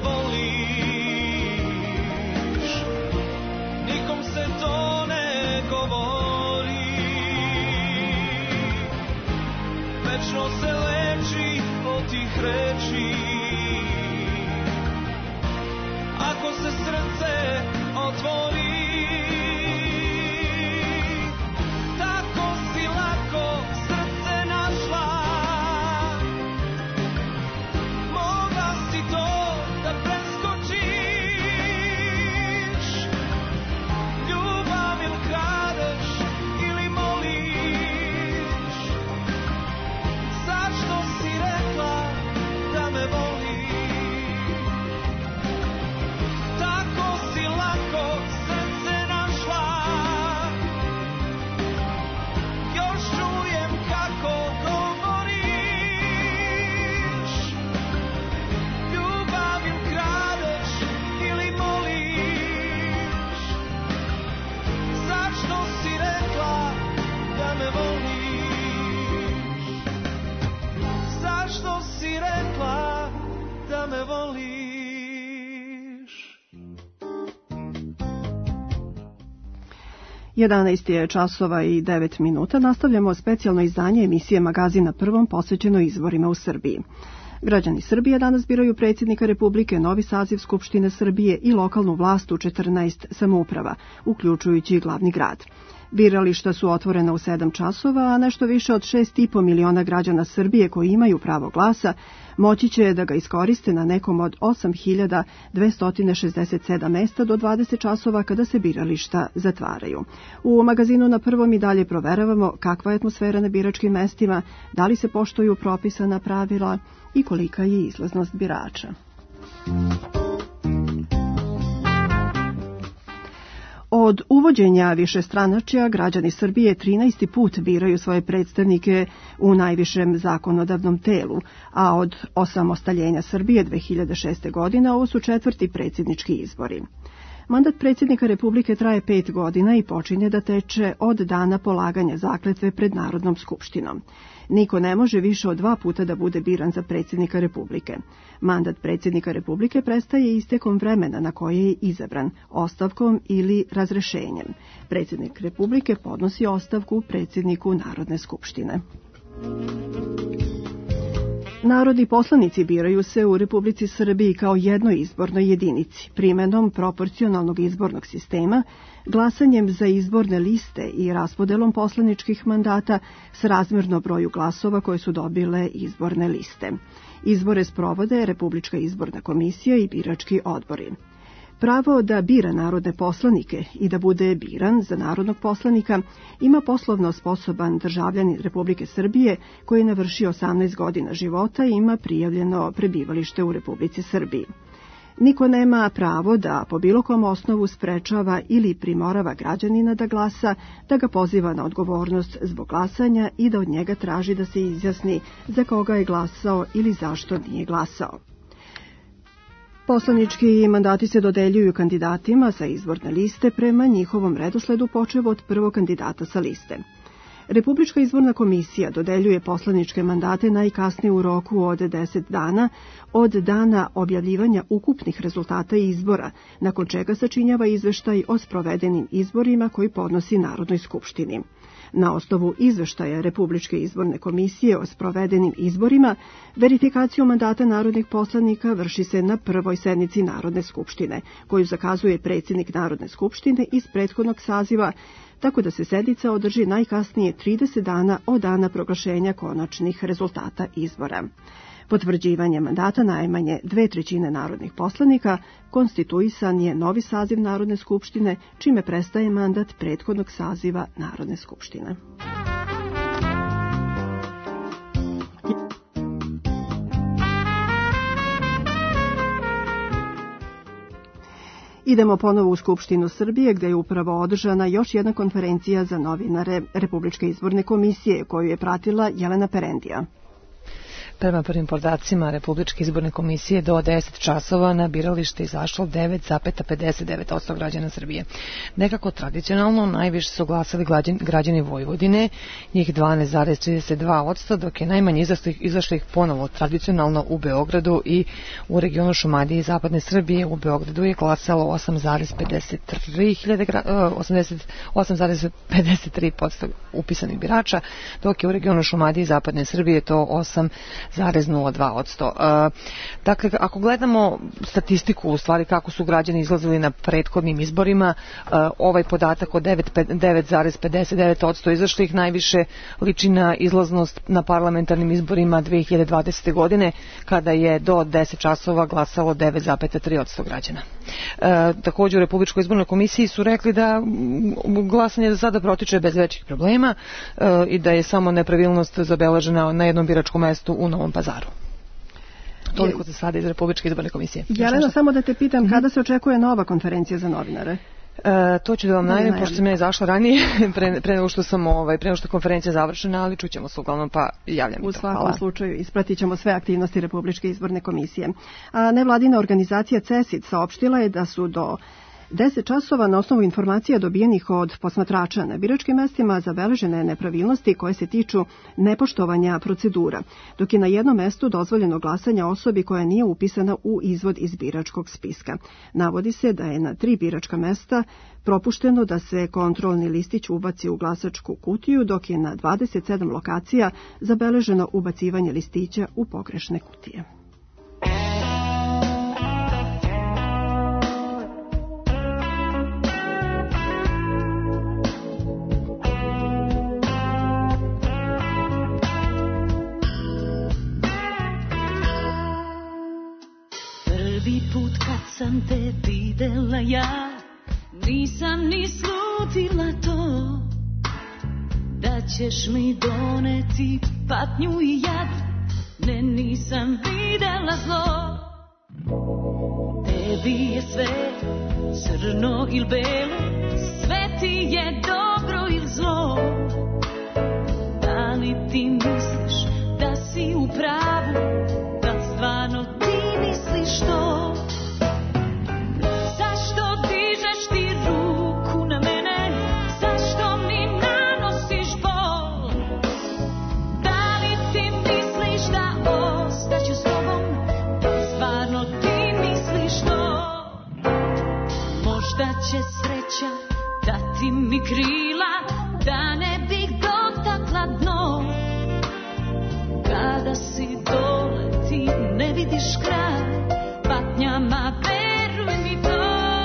voliš? Nikom se to ne govori. Večno se leči od tih reči. Ako se srce otvori, jedanaest je časova i devet minuta. Nastavljamo specijalno izdanje emisije Magazina Prvom posvećeno izborima u Srbiji. Građani Srbije danas biraju predsjednika Republike, novi saziv Skupštine Srbije i lokalnu vlast u četrnaest samouprava, uključujući glavni grad. Birališta su otvorena u sedam časova, a nešto više od šest i po miliona građana Srbije koji imaju pravo glasa moći će da ga iskoriste na nekom od osam hiljada dvesta šezdeset sedam mesta do dvadeset časova kada se birališta zatvaraju. U magazinu Na Prvom i dalje proveravamo kakva je atmosfera na biračkim mestima, da li se poštuju propisana pravila i kolika je izlaznost birača. O Od uvođenja višestranačja građani Srbije trinaesti put biraju svoje predstavnike u najvišem zakonodavnom telu, a od osamostaljenja Srbije dve hiljade šeste. godine ovo su četvrti predsjednički izbori. Mandat predsjednika Republike traje pet godina i počinje da teče od dana polaganja zakletve pred Narodnom skupštinom. Niko ne može više od dva puta da bude biran za predsjednika Republike. Mandat predsjednika Republike prestaje istekom vremena na koje je izabran, ostavkom ili razrešenjem. Predsjednik Republike podnosi ostavku predsjedniku Narodne skupštine. Narodni poslanici biraju se u Republici Srbiji kao jednoj izbornoj jedinici, primenom proporcionalnog izbornog sistema, glasanjem za izborne liste i raspodelom poslaničkih mandata s razmjerno broju glasova koje su dobile izborne liste. Izbore sprovode Republička izborna komisija i birački odbori. Pravo da bira narodne poslanike i da bude biran za narodnog poslanika ima poslovno sposoban državljanin Republike Srbije koji je navršio osamnaest godina života i ima prijavljeno prebivalište u Republici Srbiji. Niko nema pravo da po bilo kom osnovu sprečava ili primorava građanina da glasa, da ga poziva na odgovornost zbog glasanja i da od njega traži da se izjasni za koga je glasao ili zašto nije glasao. Poslanički mandati se dodeljuju kandidatima sa izborne liste prema njihovom redosledu počev od prvog kandidata sa liste. Republička izborna komisija dodeljuje poslaničke mandate najkasnije u roku od deset dana od dana objavljivanja ukupnih rezultata izbora, nakon čega sačinjava izveštaj o sprovedenim izborima koji podnosi Narodnoj skupštini. Na osnovu izveštaja Republičke izborne komisije o sprovedenim izborima, verifikaciju mandata narodnih poslanika vrši se na prvoj sednici Narodne skupštine, koju zakazuje predsjednik Narodne skupštine iz prethodnog saziva, tako da se sednica održi najkasnije trideset dana od dana proglašenja konačnih rezultata izbora. Potvrđivanje mandata najmanje dve trećine narodnih poslanika konstituisan je novi saziv Narodne skupštine, čime prestaje mandat prethodnog saziva Narodne skupštine. Idemo ponovo u Skupštinu Srbije, gde je upravo održana još jedna konferencija za novinare Republičke izborne komisije, koju je pratila Jelena Perendija. Prema prvim podacima Republičke izborne komisije do deset časova na biralište izašlo devet zarez pedeset devet posto građana Srbije. Nekako tradicionalno najviše su glasali građani Vojvodine, njih dvanaest zarez trideset dva posto, dok je najmanje izašlih, izašlih ponovo tradicionalno u Beogradu i u regionu Šumadije i Zapadne Srbije. U Beogradu je glasalo osam zarez pedeset tri posto upisanih birača, dok je u regionu Šumadije i Zapadne Srbije to osam zarez nula dva posto. Dakle, ako gledamo statistiku, u stvari kako su građani izlazili na prethodnim izborima, ovaj podatak od devet zarez pedeset devet posto izašlih najviše liči na izlaznost na parlamentarnim izborima dve hiljade dvadesete. godine, kada je do deset časova glasalo devet zarez tri posto građana. E, također u Republičkoj izbornoj komisiji su rekli da glasanje za sada protiče bez većih problema e, i da je samo nepravilnost zabeležena na jednom biračkom mestu u Novom Pazaru. Toliko za sada iz Republičke izborne komisije. Jelena, samo da te pitam, mm-hmm. kada se očekuje nova konferencija za novinare? E, to ću da vam najavim, pošto sam ja izašla ranije, pre, pre nego što sam ovaj, pre nego što je konferencija završena, ali čućemo se uglavnom, pa javljam mi to. U svakom Hvala. slučaju ispratit ćemo sve aktivnosti Republičke izborne komisije. A nevladina organizacija CESID saopštila je da su do deset časova na osnovu informacija dobijenih od posmatrača na biračkim mestima zabeležene nepravilnosti koje se tiču nepoštovanja procedura, dok je na jednom mestu dozvoljeno glasanje osobi koja nije upisana u izvod iz biračkog spiska. Navodi se da je na tri biračka mesta propušteno da se kontrolni listić ubaci u glasačku kutiju, dok je na dvadeset sedam lokacija zabeleženo ubacivanje listića u pogrešne kutije. Sam te videla ja, nisam ni slutila to, da ćeš mi doneti patnju i jad, ne, nisam videla zlo. Tebi je sve crno il belo, ti je dobro ili zlo? Da li ti misliš da si u pravu, da stvarno ti misliš to? Zašto dižeš ti ruku na mene? Zašto mi nanosiš bol? Da li ti misliš da ostaću s tobom, da stvarno ti misliš to? Možda će sreća dati mi krila, da ne bih dotakla dno. Kada si dole ti ne vidiš kraj patnjama, veruj mi to.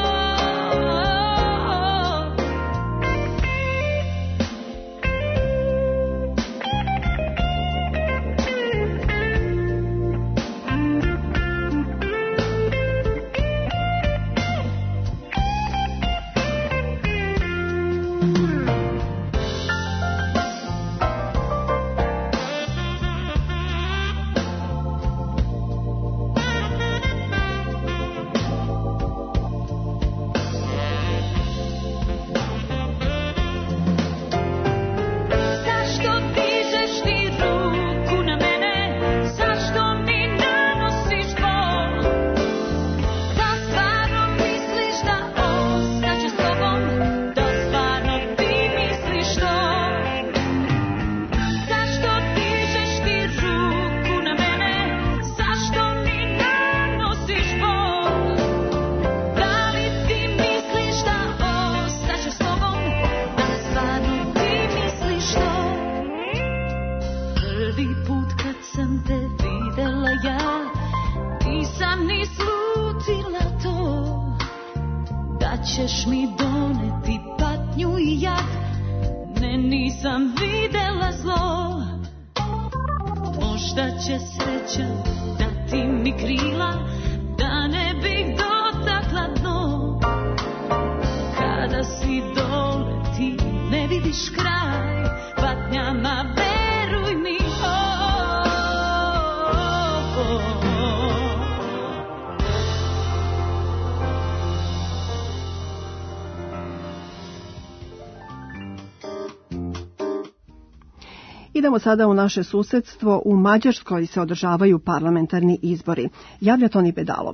Ćeš mi doneti patnju i jad, ne, nisam videla zlo. Možda će sreća dati mi krila, da ne bih dotakla dno. Kada si dole ti ne vidiš kraj patnjama, veruj mi. Idemo sada u naše susedstvo. U Mađarskoj se održavaju parlamentarni izbori. Javlja Toni Bedalov.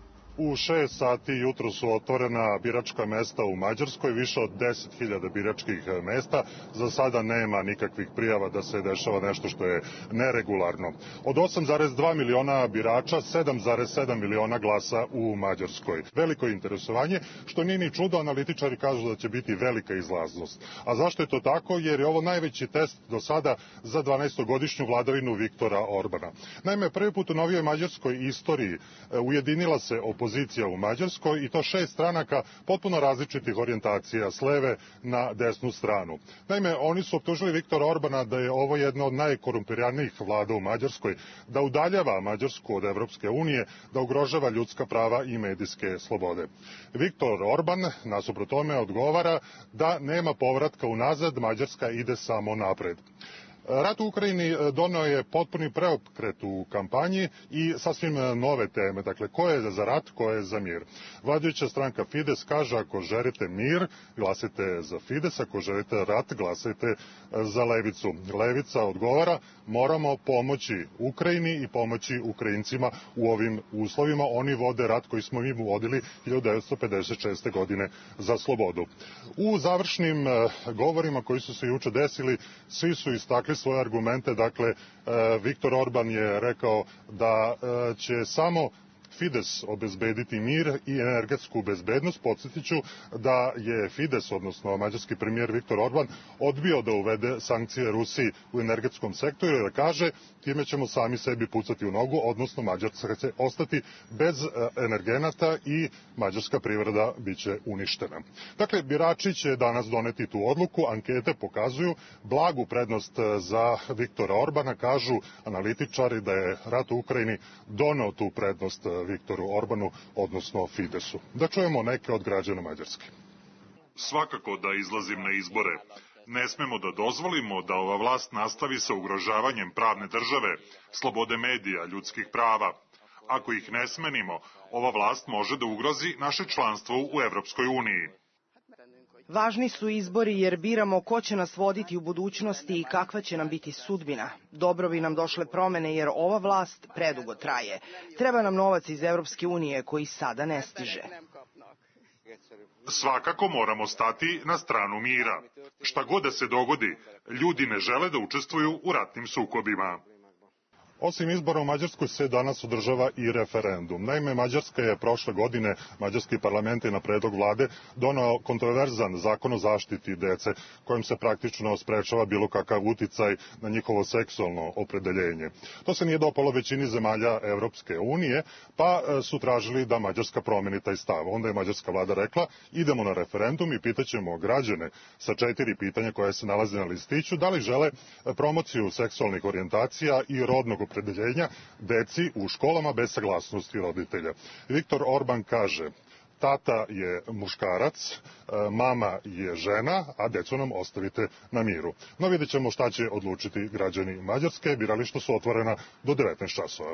U šest sati jutro su otvorena biračka mesta u Mađarskoj, više od deset hiljada biračkih mesta. Za sada nema nikakvih prijava da se dešava nešto što je neregularno. Od osam zarez dva miliona birača, sedam zarez sedam miliona glasa u Mađarskoj. Veliko je interesovanje, što nije ni čudo, analitičari kažu da će biti velika izlaznost. A zašto je to tako? Jer je ovo najveći test do sada za dvanaestogodišnju vladavinu Viktora Orbana. Naime, prvi put u novijoj mađarskoj istoriji ujedinila se opozicija opozicija u Mađarskoj i to šest stranaka potpuno različitih orijentacija s leve na desnu stranu. Naime, oni su optužili Viktora Orbana da je ovo jedna od najkorumpiranijih vlada u Mađarskoj, da udaljava Mađarsku od Evropske unije, da ugrožava ljudska prava i medijske slobode. Viktor Orban nasuprot tome odgovara da nema povratka unazad, Mađarska ide samo napred. Rat u Ukrajini doneo je potpuni preokret u kampanji i sasvim nove teme. Dakle, ko je za rat, ko je za mir. Vladajuća stranka Fides kaže ako želite mir, glasajte za Fides, ako želite rat, glasajte za Levicu. Levica odgovara, moramo pomoći Ukrajini i pomoći Ukrajincima u ovim uslovima. Oni vode rat koji smo mi vodili hiljadu devetsto pedeset šeste. godine za slobodu. U završnim govorima koji su se juče desili, svi su istakli svoje argumente. Dakle, Viktor Orban je rekao da će samo Fides obezbediti mir i energetsku bezbednost. Podsjetiću da je Fides, odnosno mađarski premijer Viktor Orban, odbio da uvede sankcije Rusiji u energetskom sektoru jer kaže time ćemo sami sebi pucati u nogu, odnosno Mađarska će ostati bez energenata i mađarska privreda biće uništena. Dakle, birači će danas doneti tu odluku. Ankete pokazuju blagu prednost za Viktora Orbana. Kažu analitičari da je rat u Ukrajini doneo tu prednost Viktoru Orbanu, odnosno Fidesu. Da čujemo neke od građana Mađarske. Svakako da izlazim na izbore. Ne smemo da dozvolimo da ova vlast nastavi sa ugrožavanjem pravne države, slobode medija, ljudskih prava. Ako ih ne smenimo, ova vlast može da ugrozi naše članstvo u Evropskoj uniji. Važni su izbori jer biramo ko će nas voditi u budućnosti i kakva će nam biti sudbina. Dobro bi nam došle promene jer ova vlast predugo traje. Treba nam novac iz Evropske unije koji sada ne stiže. Svakako moramo stati na stranu mira. Šta god da se dogodi, ljudi ne žele da učestvuju u ratnim sukobima. Osim izbora u Mađarskoj se danas održava i referendum. Naime, Mađarska je prošle godine, Mađarski parlament je na predlog vlade donao kontroverzan zakon o zaštiti dece, kojim se praktično sprečava bilo kakav uticaj na njihovo seksualno opredeljenje. To se nije dopalo većini zemalja Evropske unije, pa su tražili da Mađarska promeni taj stav. Onda je mađarska vlada rekla, idemo na referendum i pitaćemo građane sa četiri pitanja koje se nalaze na listiću, da li žele promociju seksualnih orijentacija i rodnog opredeljenja deci u školama bez saglasnosti roditelja. Viktor Orban kaže, tata je muškarac, mama je žena, a decu nam ostavite na miru. No vidjet ćemo šta će odlučiti građani Mađarske. Birališta su otvorena do devetnaest časova.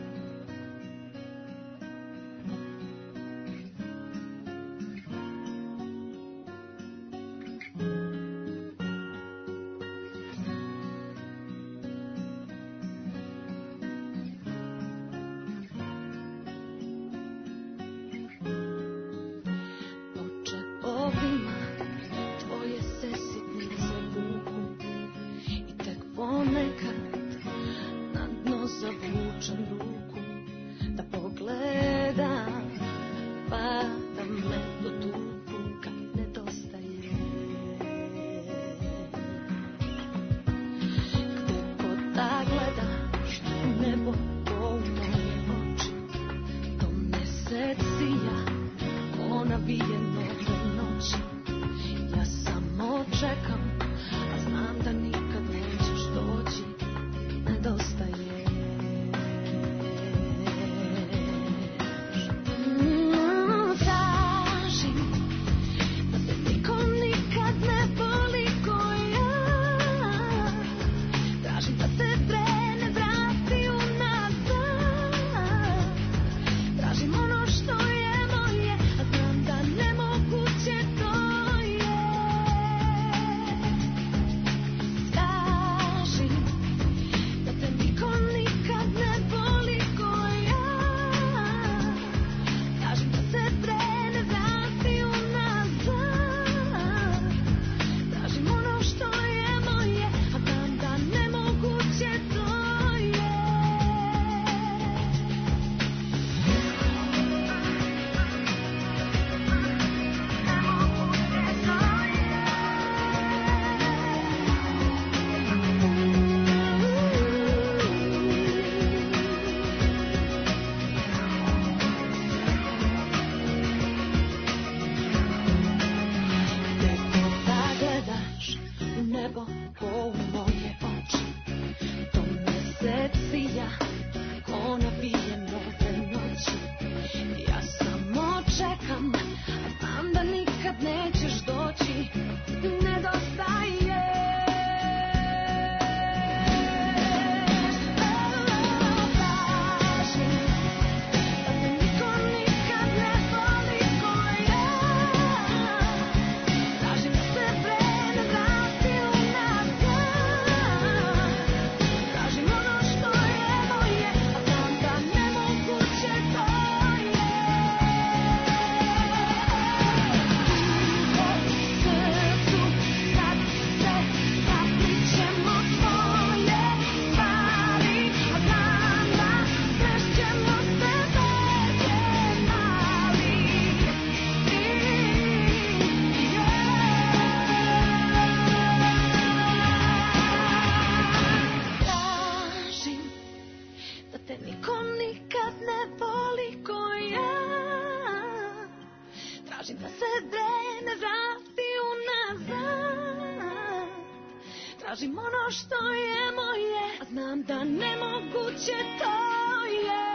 Tražim ono što je moje, a znam da nemoguće to je.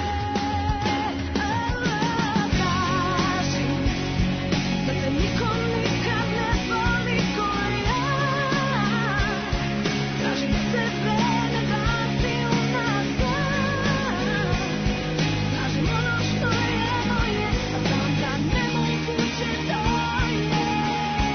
Tražim da te niko nikad ne voli ko ja. Tražim da se vreme vrati unazad. Tražim ono što je moje, a znam da nemoguće to je.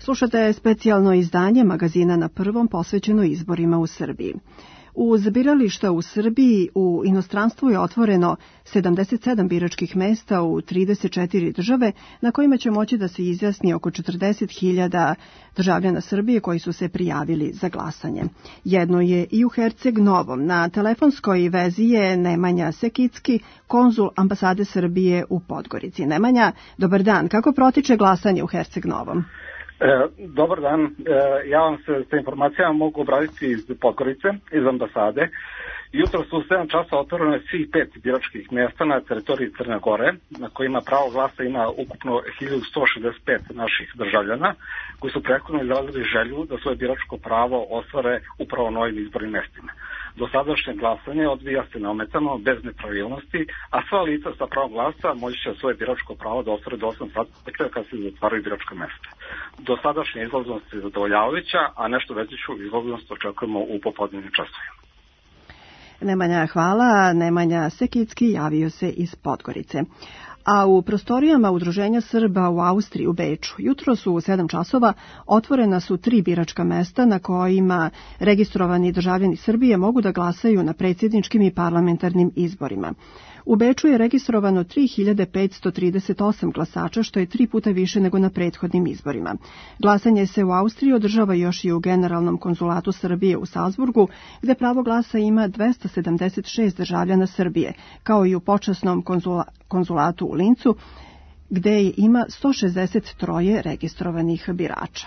Slušate specijalno izdanje magazina Na prvom posvećeno izborima u Srbiji. Uz birališta u Srbiji u inostranstvu je otvoreno sedamdeset sedam biračkih mesta u trideset četiri države na kojima će moći da se izjasni oko četrdeset hiljada državljana Srbije koji su se prijavili za glasanje. Jedno je i u Herceg Novom. Na telefonskoj vezi je Nemanja Sekicki, konzul ambasade Srbije u Podgorici. Nemanja, dobar dan. Kako protiče glasanje u Herceg Novom? E, dobar dan, e, ja vam se sa informacijama mogu obratiti iz Podgorice, iz ambasade. Jutro su u sedam časa otvoreno svih pet biračkih mjesta na teritoriji Crne Gore, na kojima pravo glasa ima ukupno hiljadu sto šezdeset pet naših državljana, koji su prethodno izrazili želju da svoje biračko pravo ostvare upravo na ovim izbornim mjestima. Dosadašnje glasanje odvija se neometano, bez nepravilnosti, a sva lica sa pravom glasa moći će svoje biračko pravo da ostvare do osam sati kad se zatvaraju biračka mjesta. Dosadašnja izlaznost je zadovoljavajuća, a nešto veću izlaznost očekujemo u popodnevnim časovima. Nemanja, hvala. Nemanja Sekicki javio se iz Podgorice. A u prostorijama Udruženja Srba u Austriji u Beču jutro su u sedam časova otvorena su tri biračka mesta na kojima registrovani državljani Srbije mogu da glasaju na predsjedničkim i parlamentarnim izborima. U Beču je registrovano tri hiljade petsto trideset osam glasača, što je tri puta više nego na prethodnim izborima. Glasanje se u Austriji održava još i u Generalnom konzulatu Srbije u Salzburgu, gde pravo glasa ima dvesta sedamdeset šest državljana Srbije, kao i u počasnom konzula, konzulatu u Lincu, gde ima sto šezdeset tri registrovanih birača.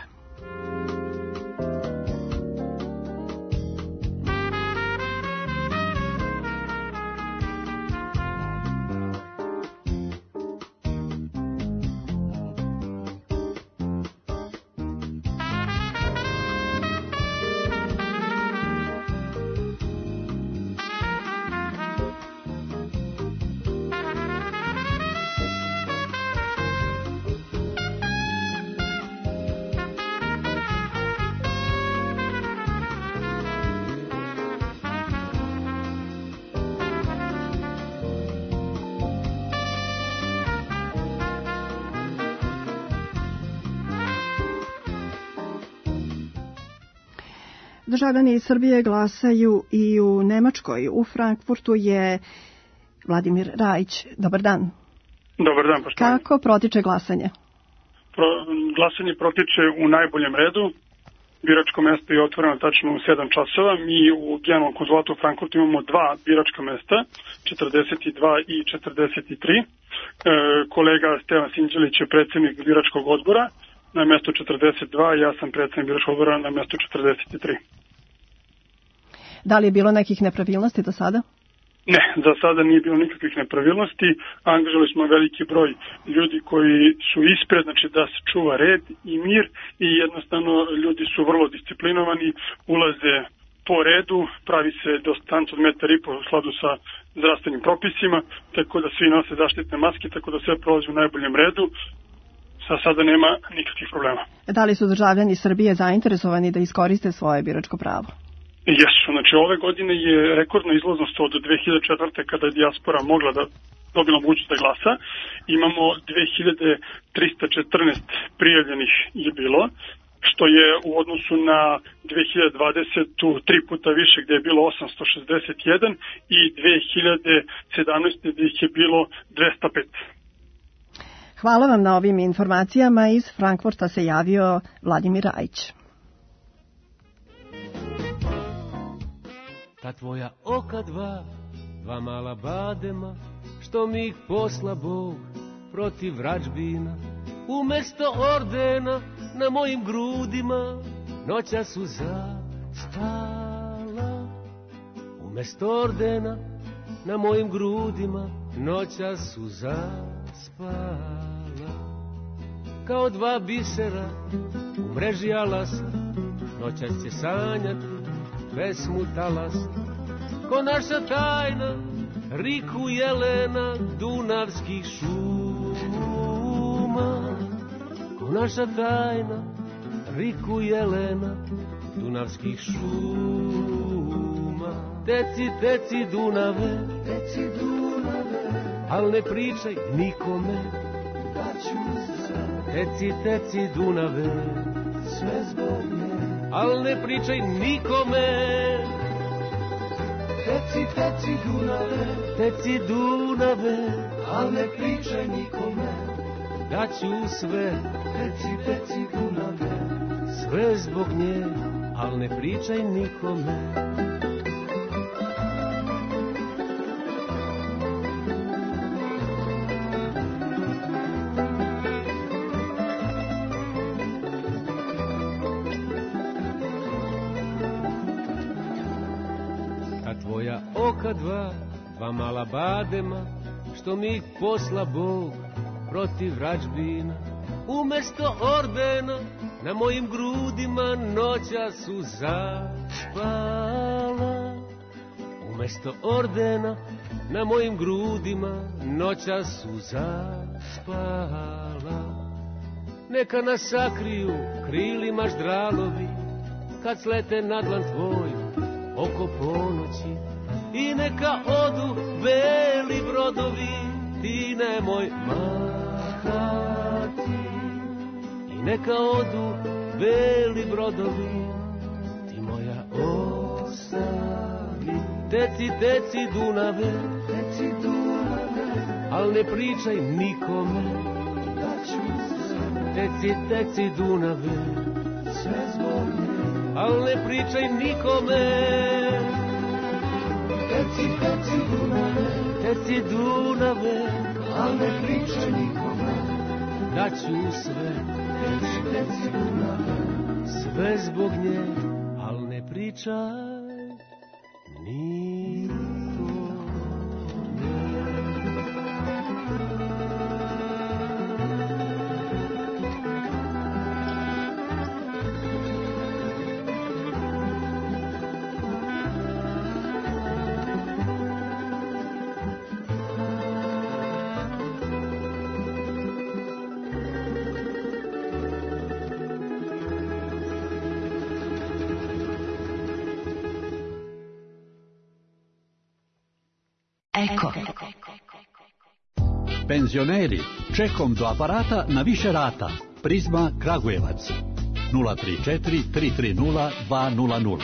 Državljani iz Srbije glasaju i u Nemačkoj. U Frankfurtu je Vladimir Rajić. Dobar dan. Dobar dan, poštovani. Kako protiče glasanje? Pro, glasanje protiče u najboljem redu. Biračko mjesto je otvoreno tačno u sedam časova. Mi u Generalnom konzulatu u Frankfurtu imamo dva biračka mjesta, četrdeset dva i četrdeset tri. E, kolega Stevan Sinđelić je predsjednik biračkog odbora na mjestu četrdeset dva, ja sam predsjednik biračkog odbora na mjestu četrdeset tri. Da li je bilo nekih nepravilnosti do sada? Ne, za sada nije bilo nikakvih nepravilnosti. Angažovali smo veliki broj ljudi koji su ispred, znači da se čuva red i mir i jednostavno ljudi su vrlo disciplinovani, ulaze po redu, pravi se distanca od metar i po u skladu sa zdravstvenim propisima, tako da svi nose zaštitne maske, tako da sve prolazi u najboljem redu. Sa sada nema nikakvih problema. Da li su državljani Srbije zainteresovani da iskoriste svoje biračko pravo? Jesu, znači ove godine je rekordna izlaznost od dve hiljade četvrte kada je dijaspora mogla da dobila mogućnost da glasa. Imamo dve hiljade trista četrnaest prijavljenih je bilo, što je u odnosu na dve hiljade dvadesetu tri puta više gdje je bilo osamsto šezdeset jedan i dve hiljade sedamnaeste gdje ih je bilo dvesta pet. Hvala vam na ovim informacijama. Iz Frankfurta se javio Vladimir Rajić. Ta tvoja oka dva, dva mala badema, što mi ih posla Bog protiv vrađbina. Umesto ordena na mojim grudima, noća su zaspala. Umesto ordena na mojim grudima, noća su zaspala. Kao dva bisera u mreži alasa, noćas će sanjati pesmu talasa. Ko naša tajna riku jelena dunavskih šuma. Ko naša tajna riku jelena dunavskih šuma. Teci, teci Dunave, teci Dunave, al ne pričaj nikome da ću se. Teci, teci Dunave, sve zbog nje, al ne pričaj nikome. Teci, teci Dunave, teci Dunave, al ne pričaj nikome. Daću sve, teci, teci Dunave, sve zbog nje, al ne pričaj nikome. Tvoja oka dva, dva mala badema, što mi ih posla Bog protiv vrađbina. Umesto ordena na mojim grudima noća su zaspala. Umesto ordena na mojim grudima noća su zaspala. Neka nas sakriju krilima ždralovi, kad slete na dlan tvoj oko ponoći. I neka odu beli brodovi, ti nemoj mahati. I neka odu beli brodovi, ti moja ostani. Teci, teci Dunave, teci Dunave, al ne pričaj nikome. Daću sve, teci, teci Dunave, sve zbog nje, al ne pričaj nikome. Teci, teci Dunave, teci Dunave, al ne pričaj nikome. Daću sve, teci, teci Dunave, sve zbog nje, al ne pričaj nikome. Eko. Penzioneri, čekom do aparata na više rata. Prizma Kragujevac. nula tri četiri tri tri nula dva nula nula.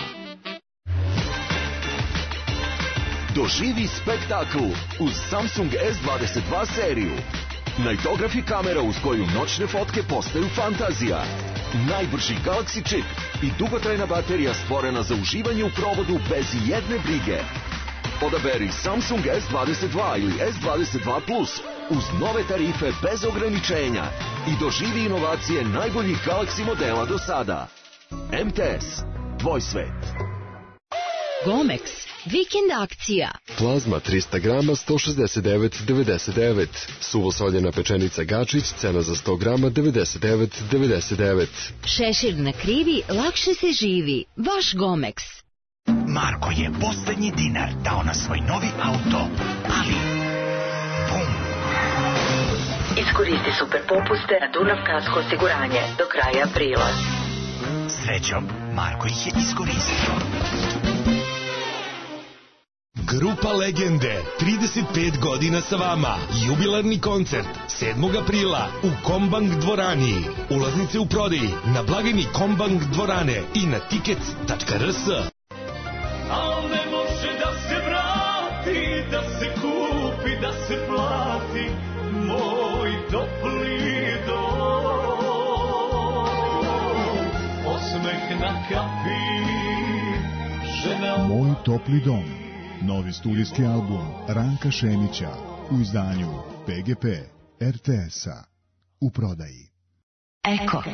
Doživi spektakl uz Samsung S dvadeset dva seriju. Nightography kamera uz koju noćne fotke postaju fantazija. Najbrži Galaxy čip i dugotrajna baterija stvorena za uživanje u provodu bez jedne brige. Odaberi Samsung S dvadeset dva ili S dvadeset dva plus uz nove tarife bez ograničenja i doživi inovacije najboljih Galaxy modela do sada. M T S, tvoj svet. Gomex, vikend akcija. Plazma trista grama sto šezdeset devet devedeset devet. Suvosoljena pečenica Gačić, cena za sto grama devedeset devet devedeset devet. Šešir na krivi, lakše se živi. Vaš Gomex. Marko je poslednji dinar dao na svoj novi auto, ali bum! Iskoristi super popuste na Dunav kasko osiguranje do kraja aprila. Srećom, Marko ih je iskoristio. Grupa Legende, trideset pet godina sa vama. Jubilarni koncert sedmog aprila u Kombank dvorani. Ulaznice u prodaji na blagajni Kombank dvorane i na tickets tačka r s. Al ne može da se vrati, da se kupi, da se plati moj topli dom. Osmeh na kapi, žena... Moj topli dom. Novi studijski album Ranka Šemića u izdanju P G P R T S-a u prodaji. Eko.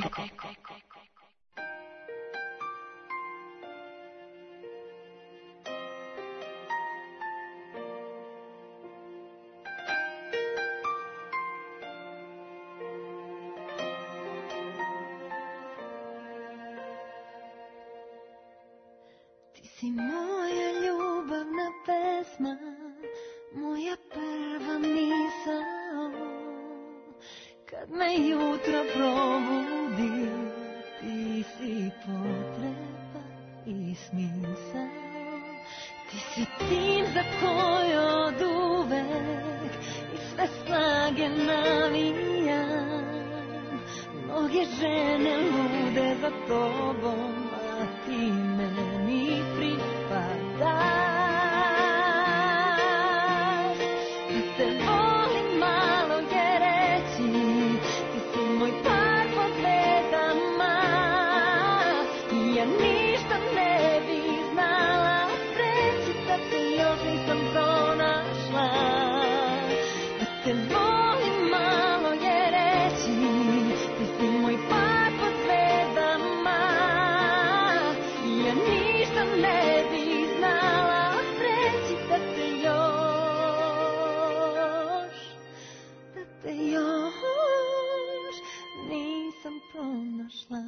Si moja ljubavna pesma, moja prva misao. Kad me jutro probudi, ti si potreba i smisao. Ti si tim za koji od uvek i sve snage navijam. Mnoge žene lude za s tobom, a ti meni pripadaš. Da te volim malo je reći, ti si moj par po zvezdama. Ja ništa ne bi znala reći da te još nisam pronašla. Da te volim malo je reći, ti si moj par po zvezdama. Ja ništa ne bi znala reći da te još, da te još nisam pronašla.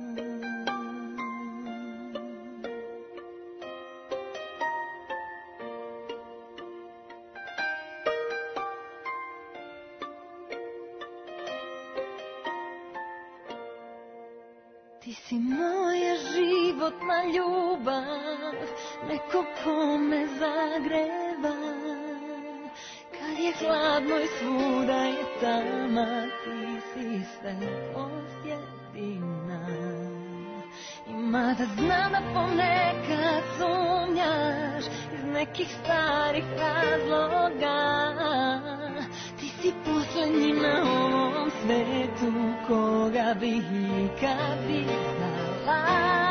Ti si moja životna ljubav, neko ko me zagreva. Kad je hladno i svuda je tama, ti si svetlost jedina. I mada znam da ponekad sumnjaš iz nekih starih razloga, ti si posljednji na ovom svetu koga bih ikad vidjela.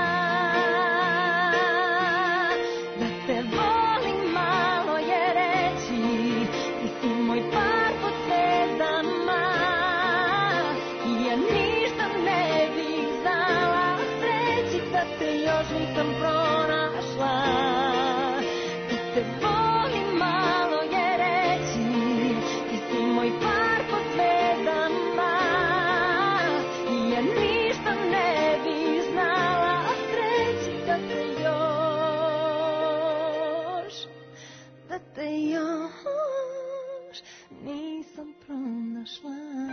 Da te volim malo je reći, ti si moj par po zvezdama. Ja ništa ne bih znala reći da te još nisam pronašla. Da te volim malo je reći, ti si moj par po zvezdama. Ja ništa ne bih znala reći da te još, da te još nisam pronašla.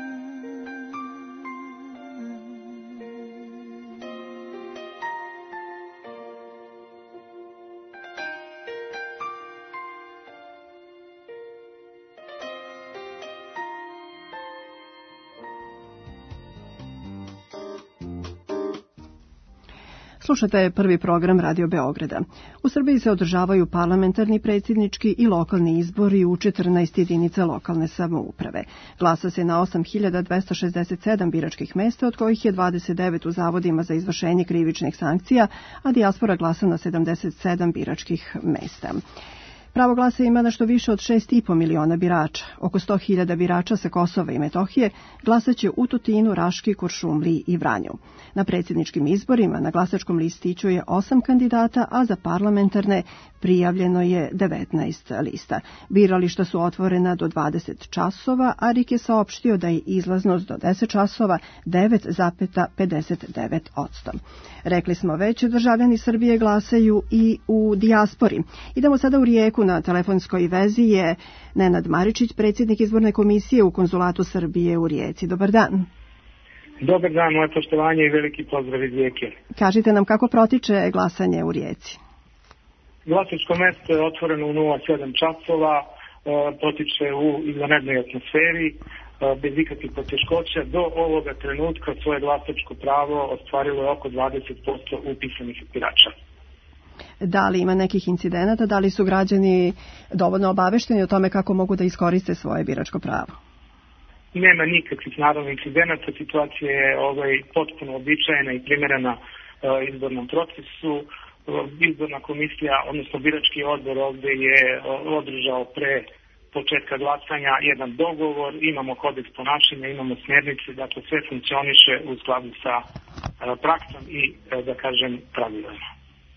Slušate prvi program Radio Beograda. U Srbiji se održavaju parlamentarni, predsjednički i lokalni izbori u četrnaest jedinica lokalne samouprave. Glasa se na osam hiljada dvesta šezdeset sedam biračkih mesta, od kojih je dvadeset devet u zavodima za izvršenje krivičnih sankcija, a dijaspora glasa na sedamdeset sedam biračkih mesta. Pravo glasa ima nešto više od šest i po miliona birača. Oko sto hiljada birača sa Kosova i Metohije glasaće u Tutinu, Raški, Kuršumliji i Vranju. Na predsjedničkim izborima na glasačkom listiću je osam kandidata, a za parlamentarne prijavljeno je devetnaest lista. Birališta su otvorena do dvadeset časova, a R I K je saopštio da je izlaznost do deset časova devet zarez pedeset devet posto. Rekli smo već, državljani Srbije glasaju i u dijaspori. Idemo sada u Rijeku. Na telefonskoj vezi je Nenad Maričić, predsjednik izborne komisije u Konzulatu Srbije u Rijeci. Dobar dan. Dobar dan, moje poštovanje i veliki pozdrav iz Rijeke. Kažite nam kako protiče glasanje u Rijeci. Glasačko mesto je otvoreno u nula sedam časova, protiče u izvanrednoj atmosferi, bez ikakvih poteškoća. Do ovoga trenutka svoje glasačko pravo ostvarilo je oko dvadeset posto upisanih birača. Da li ima nekih incidenata, da li su građani dovoljno obavešteni o tome kako mogu da iskoriste svoje biračko pravo? Nema nikakvih naravno incidenata, situacija je ovaj, potpuno običajena i primjerena uh, izbornom procesu. Uh, izborna komisija, odnosno birački odbor ovdje je uh, održao pre početka glasanja jedan dogovor, imamo kodeks ponašanja, imamo smjernice, dakle sve funkcioniše u skladu sa uh, praksom i, uh, da kažem, pravilima.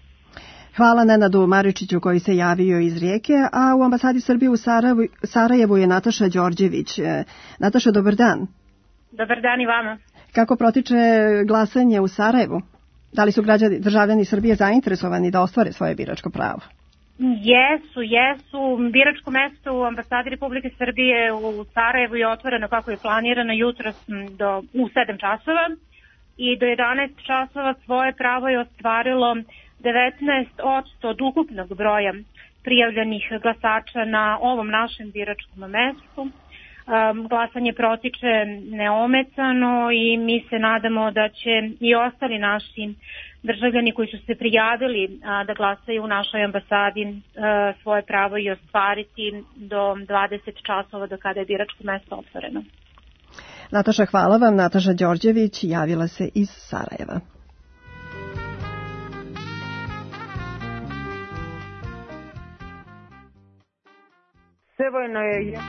Hvala Nenadu Maričiću koji se javio iz Rijeke, a u ambasadi Srbije u Sarajevu, Sarajevu je Nataša Đorđević. Nataša, dobar dan. Dobar dan i vama. Kako protiče glasanje u Sarajevu? Da li su građani, državljani Srbije zainteresovani da ostvare svoje biračko pravo? Jesu, jesu. Biračko mesto u ambasadi Republike Srbije u Sarajevu je otvoreno kako je planirano jutros do, u sedam časova i do jedanaest časova svoje pravo je ostvarilo devetnaest posto od ukupnog broja prijavljenih glasača na ovom našem biračkom mestu. Glasanje protiče neometano i mi se nadamo da će i ostali naši državljani koji su se prijavili da glasaju u našoj ambasadi svoje pravo i ostvariti do dvadeset časova do kada je biračko mesto otvoreno. Nataša, hvala vam. Nataša Đorđević javila se iz Sarajeva. Sevojno je...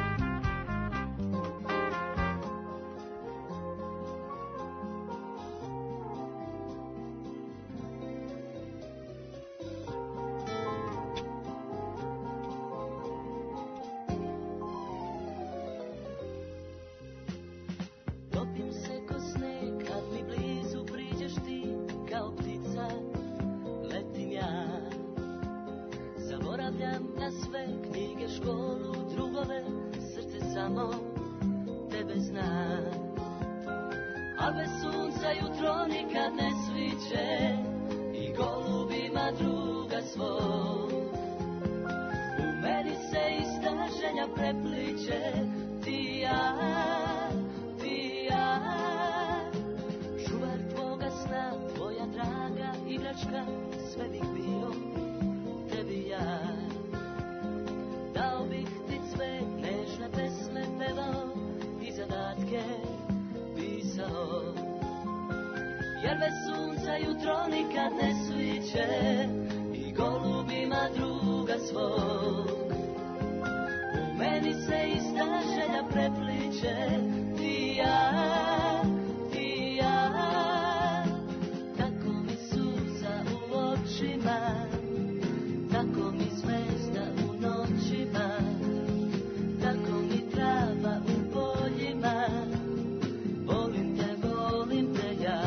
A bez sunca jutro nikad ne sviće i golubima druga svog. U meni se ista ženja prepliče, ti ja, ti ja. Čuvar tvoga sna, tvoja draga igračka, sve bih bio tebi ja. Dao bih ti sve nežne pesme pevao i zadatke pisao, jer bez sunca jutro nikad ne sviće i golubima druga svog. U meni se ista želja prepliče, ti ja, ti ja. Tako mi suza u očima, tako mi zvezda u noćima, tako mi trava u poljima. Volim te, volim te ja.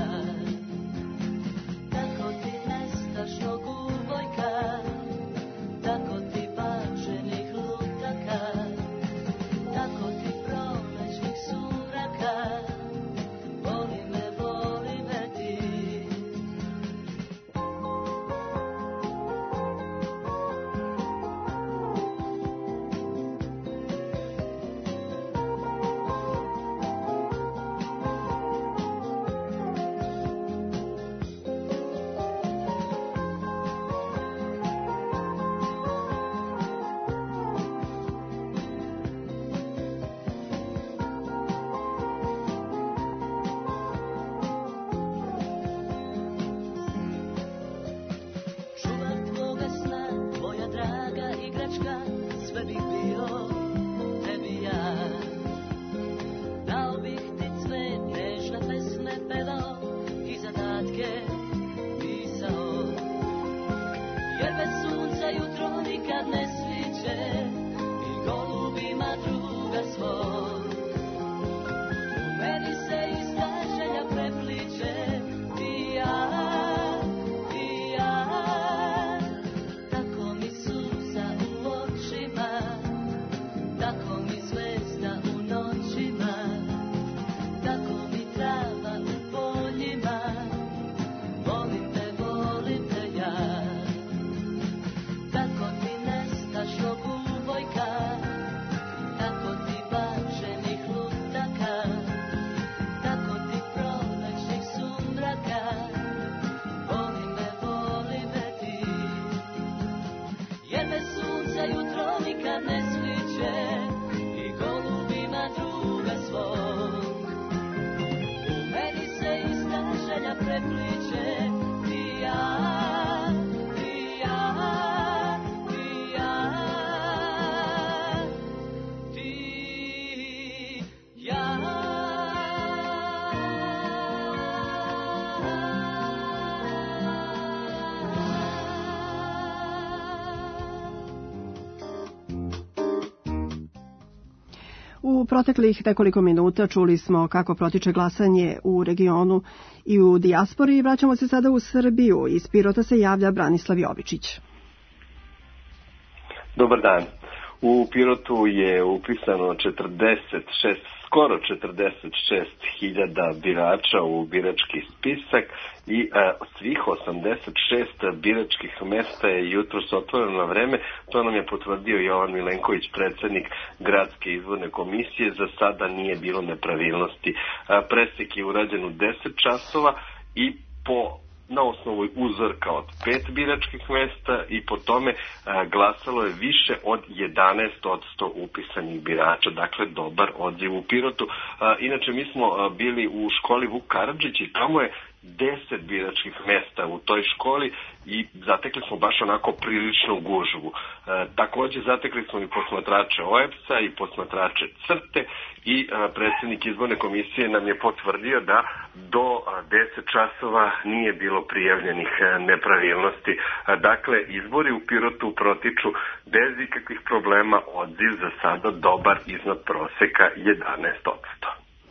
Tako ti nestašnog uvojka, tako ti bačenih lutaka, tako ti prolećnih sumraka. Voli me, voli me ti. Čuvar tvoga sna, tvoja draga igračka, sve bih bio tebi ja. Dao bih ti cvet, nežne pesme pevao i zadatke pisao, jer bez sunca jutro nikad ne sviće i golubima druga svog. U meni se ista želja prepliče, ti ja, ti ja. Tako mi suza u očima, tako mi zvezda u noćima, tako mi trava u poljima. Volim te, volim te ja. Tako ti nestašnog uvojka, tako ti bačenih lutaka, tako ti prolećnih sumraka. Voli me, voli me ti, jer bez sunca jutro nikad ne sviće i golubima druga svog. U meni se ista želja prepliče, ti ja, ti ja, ti ja, ti ja. U proteklih nekoliko minuta čuli smo kako protiče glasanje u regionu i u dijaspori. Vraćamo se sada u Srbiju. Iz Pirota se javlja Branislav Jovičić. Dobar dan. U Pirotu je upisano četrdeset šest, skoro četrdeset šest hiljada birača u birački spisak i a, svih osamdeset šest biračkih mesta je jutros otvoreno na vreme. To nam je potvrdio Jovan Milenković, predsjednik Gradske izborne komisije. Za sada nije bilo nepravilnosti. A, presek je urađen u deset časova i po na osnovu uzorka od pet biračkih mesta i po tome a, glasalo je više od jedanaest posto upisanih birača, dakle dobar odziv u Pirotu. A, inače mi smo a, bili u školi Vuk Karadžić i tamo je deset biračkih mesta u toj školi i zatekli smo baš onako priličnu gužvu. E, također zatekli smo i posmatrače O E P S-a i posmatrače Crte i e, predsjednik izborne komisije nam je potvrdio da do deset časova nije bilo prijavljenih e, nepravilnosti. E, dakle, izbori u Pirotu protiču bez ikakvih problema, odziv za sada dobar, iznad proseka jedanaest posto.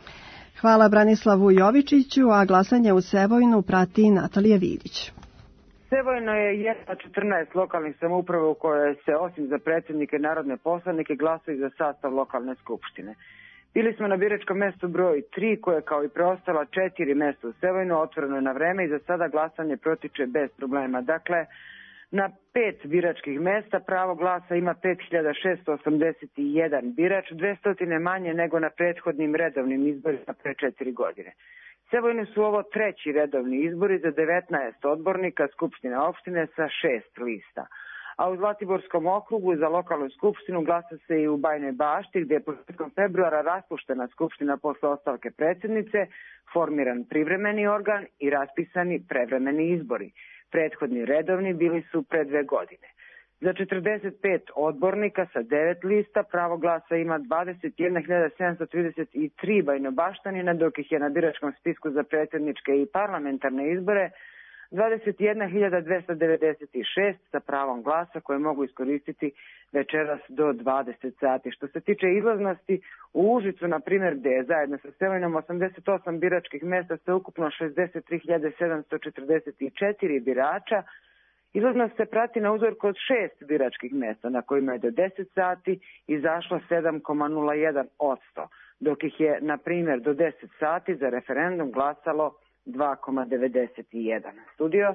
Hvala Branislavu Jovičiću, a glasanje u Sevojnu prati Natalija Vidić. Sevojno je jedna od četrnaest lokalnih samouprava u kojoj se osim za predsjednike i narodne poslanike glasaju za sastav lokalne skupštine. Bili smo na biračkom mestu broj tri koje kao i preostala četiri mesta u Sevojnu otvoreno je na vreme i za sada glasanje protiče bez problema. Dakle, na pet biračkih mesta pravo glasa ima pet hiljada šesto osamdeset jedan birač, dvesta manje nego na prethodnim redovnim izborima pre četiri godine. Sevojnu su ovo treći redovni izbori za devetnaest odbornika Skupštine opštine sa šest lista. A u Zlatiborskom okrugu za lokalnu skupštinu glasa se i u Bajnoj Bašti, gdje je početkom februara raspuštena skupština posle ostavke predsjednice, formiran privremeni organ i raspisani prevremeni izbori. Prethodni redovni bili su pre dve godine. Za četrdeset pet odbornika sa devet lista pravo glasa ima dvadeset jedna hiljada sedamsto trideset tri Bajnobaštanina, dok ih je na biračkom spisku za predsjedničke i parlamentarne izbore dvadeset jedna hiljada dvesta devedeset šest sa pravom glasa koje mogu iskoristiti večeras do dvadeset sati. Što se tiče izlaznosti, u Užicu, na primjer, gdje je zajedno sa Sevojnom osamdeset osam biračkih mjesta sa ukupno šezdeset tri hiljade sedamsto četrdeset četiri birača, izlaznost se prati na uzorku od šest biračkih mjesta na kojima je do deset sati izašlo sedam zarez nula jedan posto, dok ih je, na primjer, do deset sati za referendum glasalo dva zarez devedeset jedan. Studio?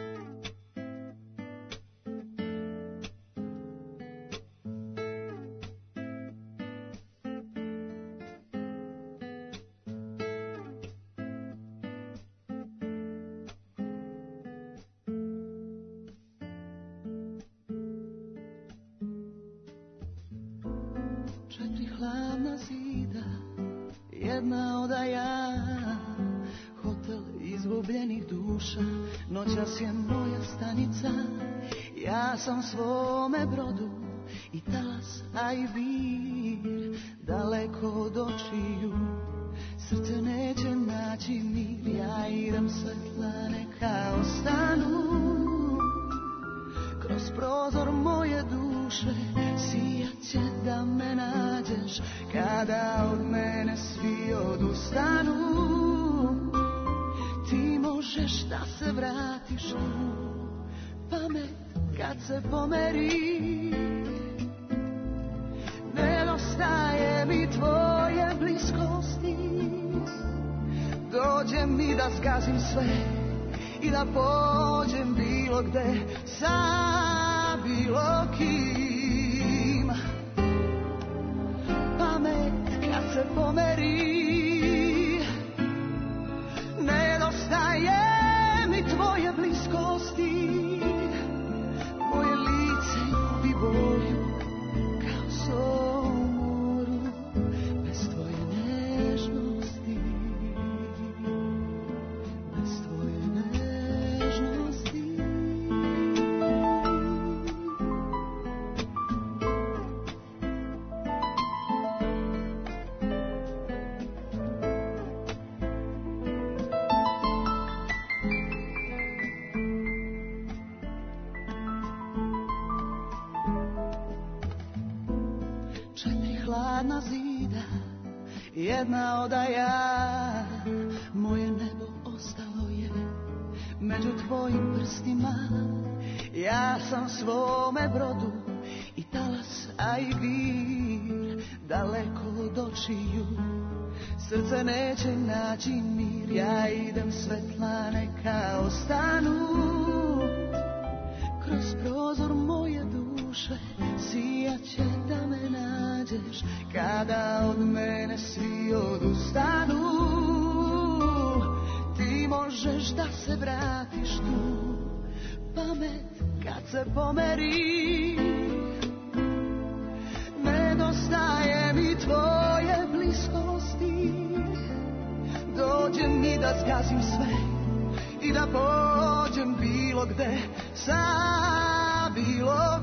Četiri hladna zida, jedna odaja, hotel izgubljenih duša, noćas je moja stanica. Ja sam svome brodu i talas, a i vir, daleko od očiju, srce neće naći mir. Ja idem svetla, neka ostanu, kroz prozor moje duše sijat će da me nađeš, kada od mene svi odustanu. Ti možeš da se vratiš u pamet kad se pomeri. Nedostaje mi tvoje bliskosti, dođe mi da zgazim sve i da pođem bilo gde sa bilo kim. Pamet kad se pomeri, nedostaje mi tvoje bliskosti, moje lice gubi boju kao so u moru, bez tvoje nežnosti, bez tvoje nežnosti. Četiri hladna zida, jedna odaja, moje nebo ostalo je među tvojim prstima. Ja sam svome brodu i talas, a i vir daleko od očiju. Srce neće naći mir, ja idem svetla neka ostanu. Kroz prozor moje duše sijaće da me nađeš, kada od mene svi odustanu. Ti možeš da se vratiš tu, pamet kad se pomeri. Nedostaje mi tvoje bliskosti, dođe mi da zgazim sve i da pođem bilo gde sa bilo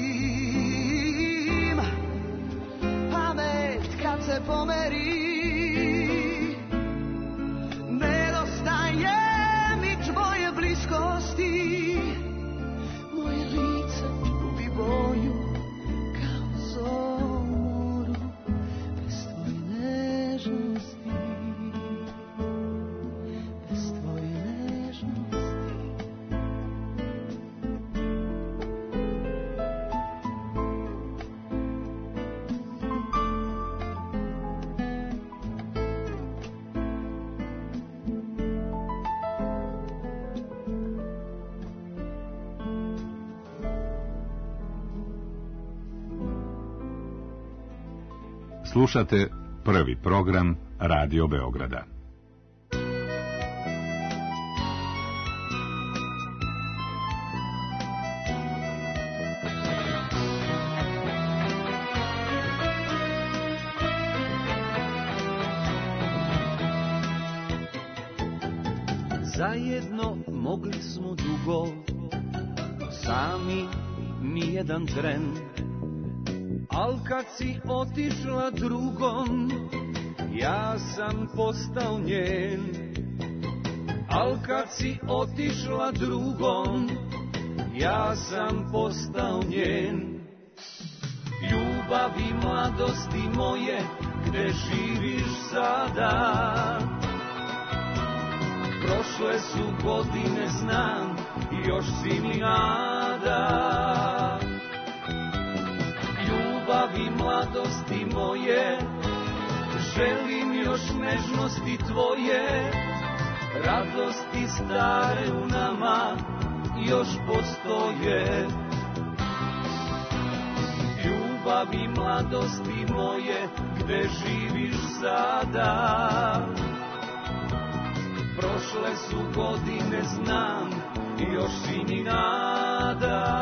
kim. Pamet kad se pomeri, nedostaje mi tvoje bliskosti. Moje lice gubi boju kao zor u moru, bez tvoje nežnosti, bez tvoje nežnosti. Slušate prvi program Radio Beograda. Zajedno mogli smo dugo, sami nijedan tren. Al kad si otišla drugom, ja sam postao njen. Al kad si otišla drugom, ja sam postao njen. Ljubavi mladosti moje, gde živiš sada? Prošle su godine, znam, još si mi nada. Ljubavi mladosti moje, želim još nežnosti tvoje. Radosti stare u nama još postoje. Ljubavi mladosti moje, gde živiš sada? Prošle su godine, znam, još si mi nada.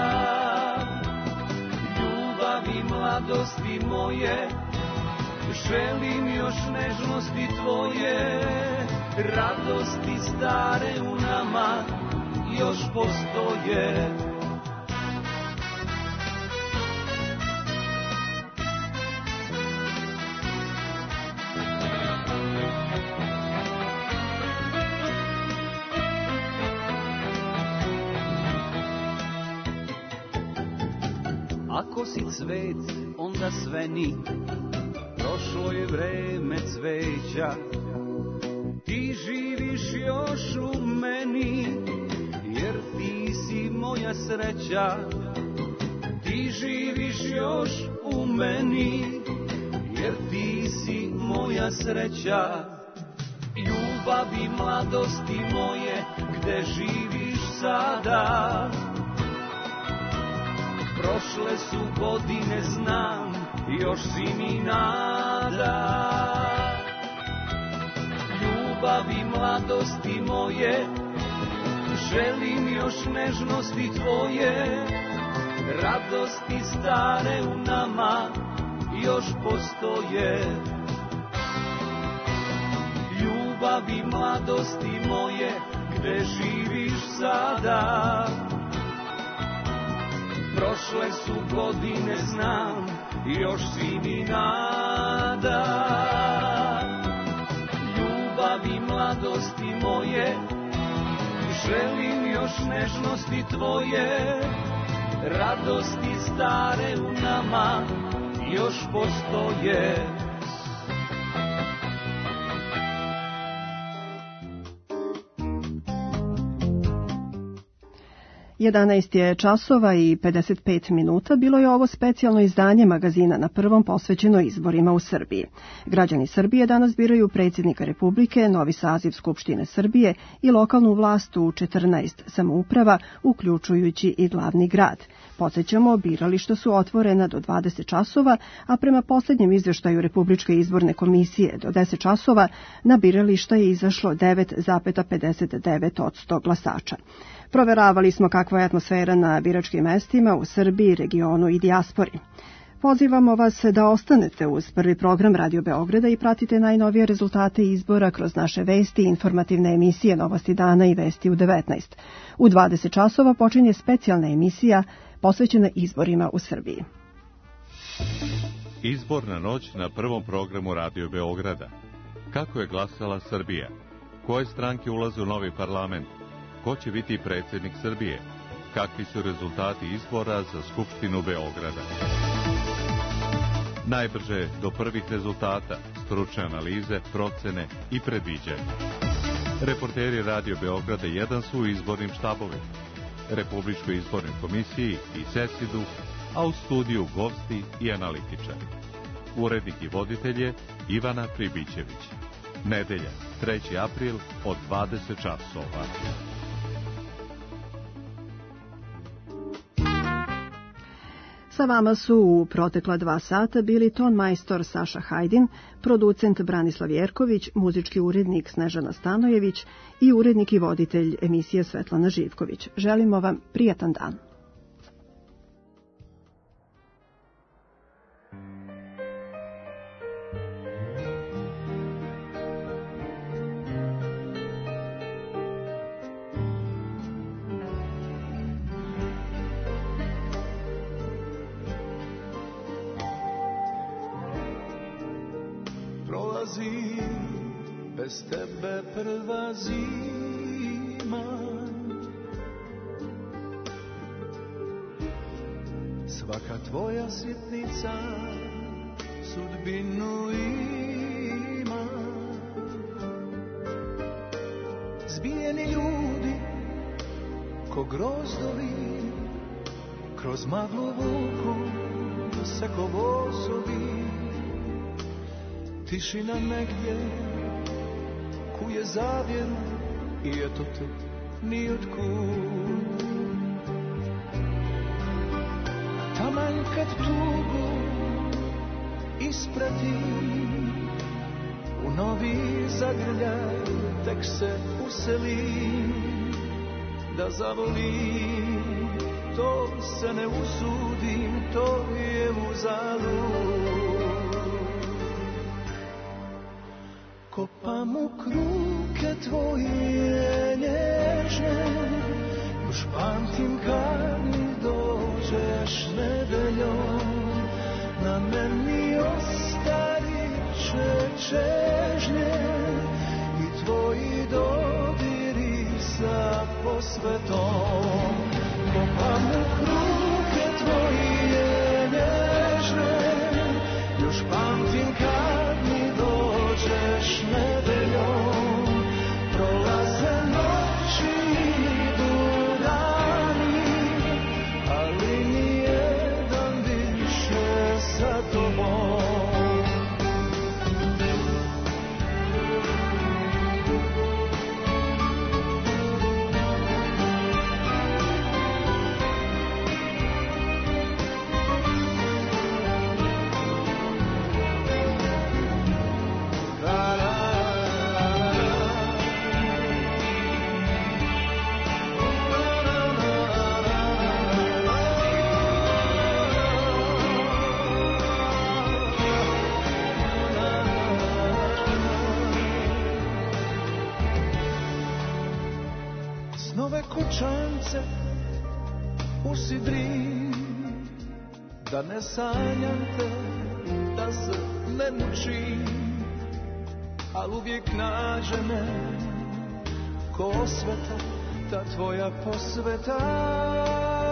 Ljubavi mladosti moje, želim još nežnosti tvoje. Radosti stare u nama još postoje. Ako si cvet, onda sveni, prošlo je vreme cveća. Ti živiš još u meni, jer ti si moja sreća. Ti živiš još u meni, jer ti si moja sreća. Ljubavi mladosti moje, gde živiš sada? Prošle su godine, znam, još si mi nada. Ljubavi mladosti moje, želim još nežnosti tvoje. Radosti stare u nama još postoje. Ljubavi mladosti moje, gde živiš sada? Prošle su godine, znam, još si mi nada. Ljubavi mladosti moje, želim još nežnosti tvoje. Radosti stare u nama još postoje. jedanaest je časova i pedeset pet minuta. Bilo je ovo specijalno izdanje magazina Na prvom posvećeno izborima u Srbiji. Građani Srbije danas biraju predsjednika Republike, novi saziv Skupštine Srbije i lokalnu vlast u četrnaest samouprava, uključujući i glavni grad. Podsjećamo, birališta su otvorena do dvadeset časova, a prema posljednjem izvještaju Republičke izborne komisije do deset časova na birališta je izašlo devet zarez pedeset devet posto glasača. Proveravali smo kakva je atmosfera na biračkim mestima u Srbiji, regionu i dijaspori. Pozivamo vas da ostanete uz prvi program Radio Beograda i pratite najnovije rezultate izbora kroz naše vesti, informativne emisije Novosti dana i Vesti u devetnaest. U dvadeset časova počinje specijalna emisija posvećena izborima u Srbiji. Izborna noć na prvom programu Radio Beograda. Kako je glasala Srbija? Koje stranke ulaze u novi parlament? Ko će biti predsjednik Srbije? Kakvi su rezultati izbora za Skupštinu Beograda? Najbrže do prvih rezultata, stručne analize, procene i predviđanja. Reporteri Radio Beograda jedan su u izbornim štabovima, Republičkoj izbornoj komisiji i Sesidu, a u studiju gosti i analitičari. Urednik i voditelj je Ivana Pribićević. Nedelja, treći april od dvadeset časova. Sa vama su u protekla dva sata bili ton majstor Saša Hajdin, producent Branislav Jerković, muzički urednik Snežana Stanojević i urednik i voditelj emisije Svetlana Živković. Želimo vam prijatan dan. Bez tebe prva zima, svaka tvoja sitnica sudbinu ima. Zbijeni ljudi ko grozdovi kroz maglu vuku se ko vozovi. Tišina negdje kuje zavjeru i eto te nijotkud. Taman kad tugu isprati u novi zagrljaj, tek se useli da zavolim. To se ne usudim, to je uzalud. Kopam u kruke tvoje nježne, još pamtim kad mi dođeš nedeljom. Na meni ostariće čežnje i tvoji dodiri sa posvetom. Kopam u kruke tvoje nježne, još pamtim kad mi dođeš nedeljom. Prolaze noći, idu dani, ali nijedan više sa tobom. Kućance usidri, da ne sanjam te, da se ne mučim, al uvijek nađe me ko osveta, ta tvoja posveta.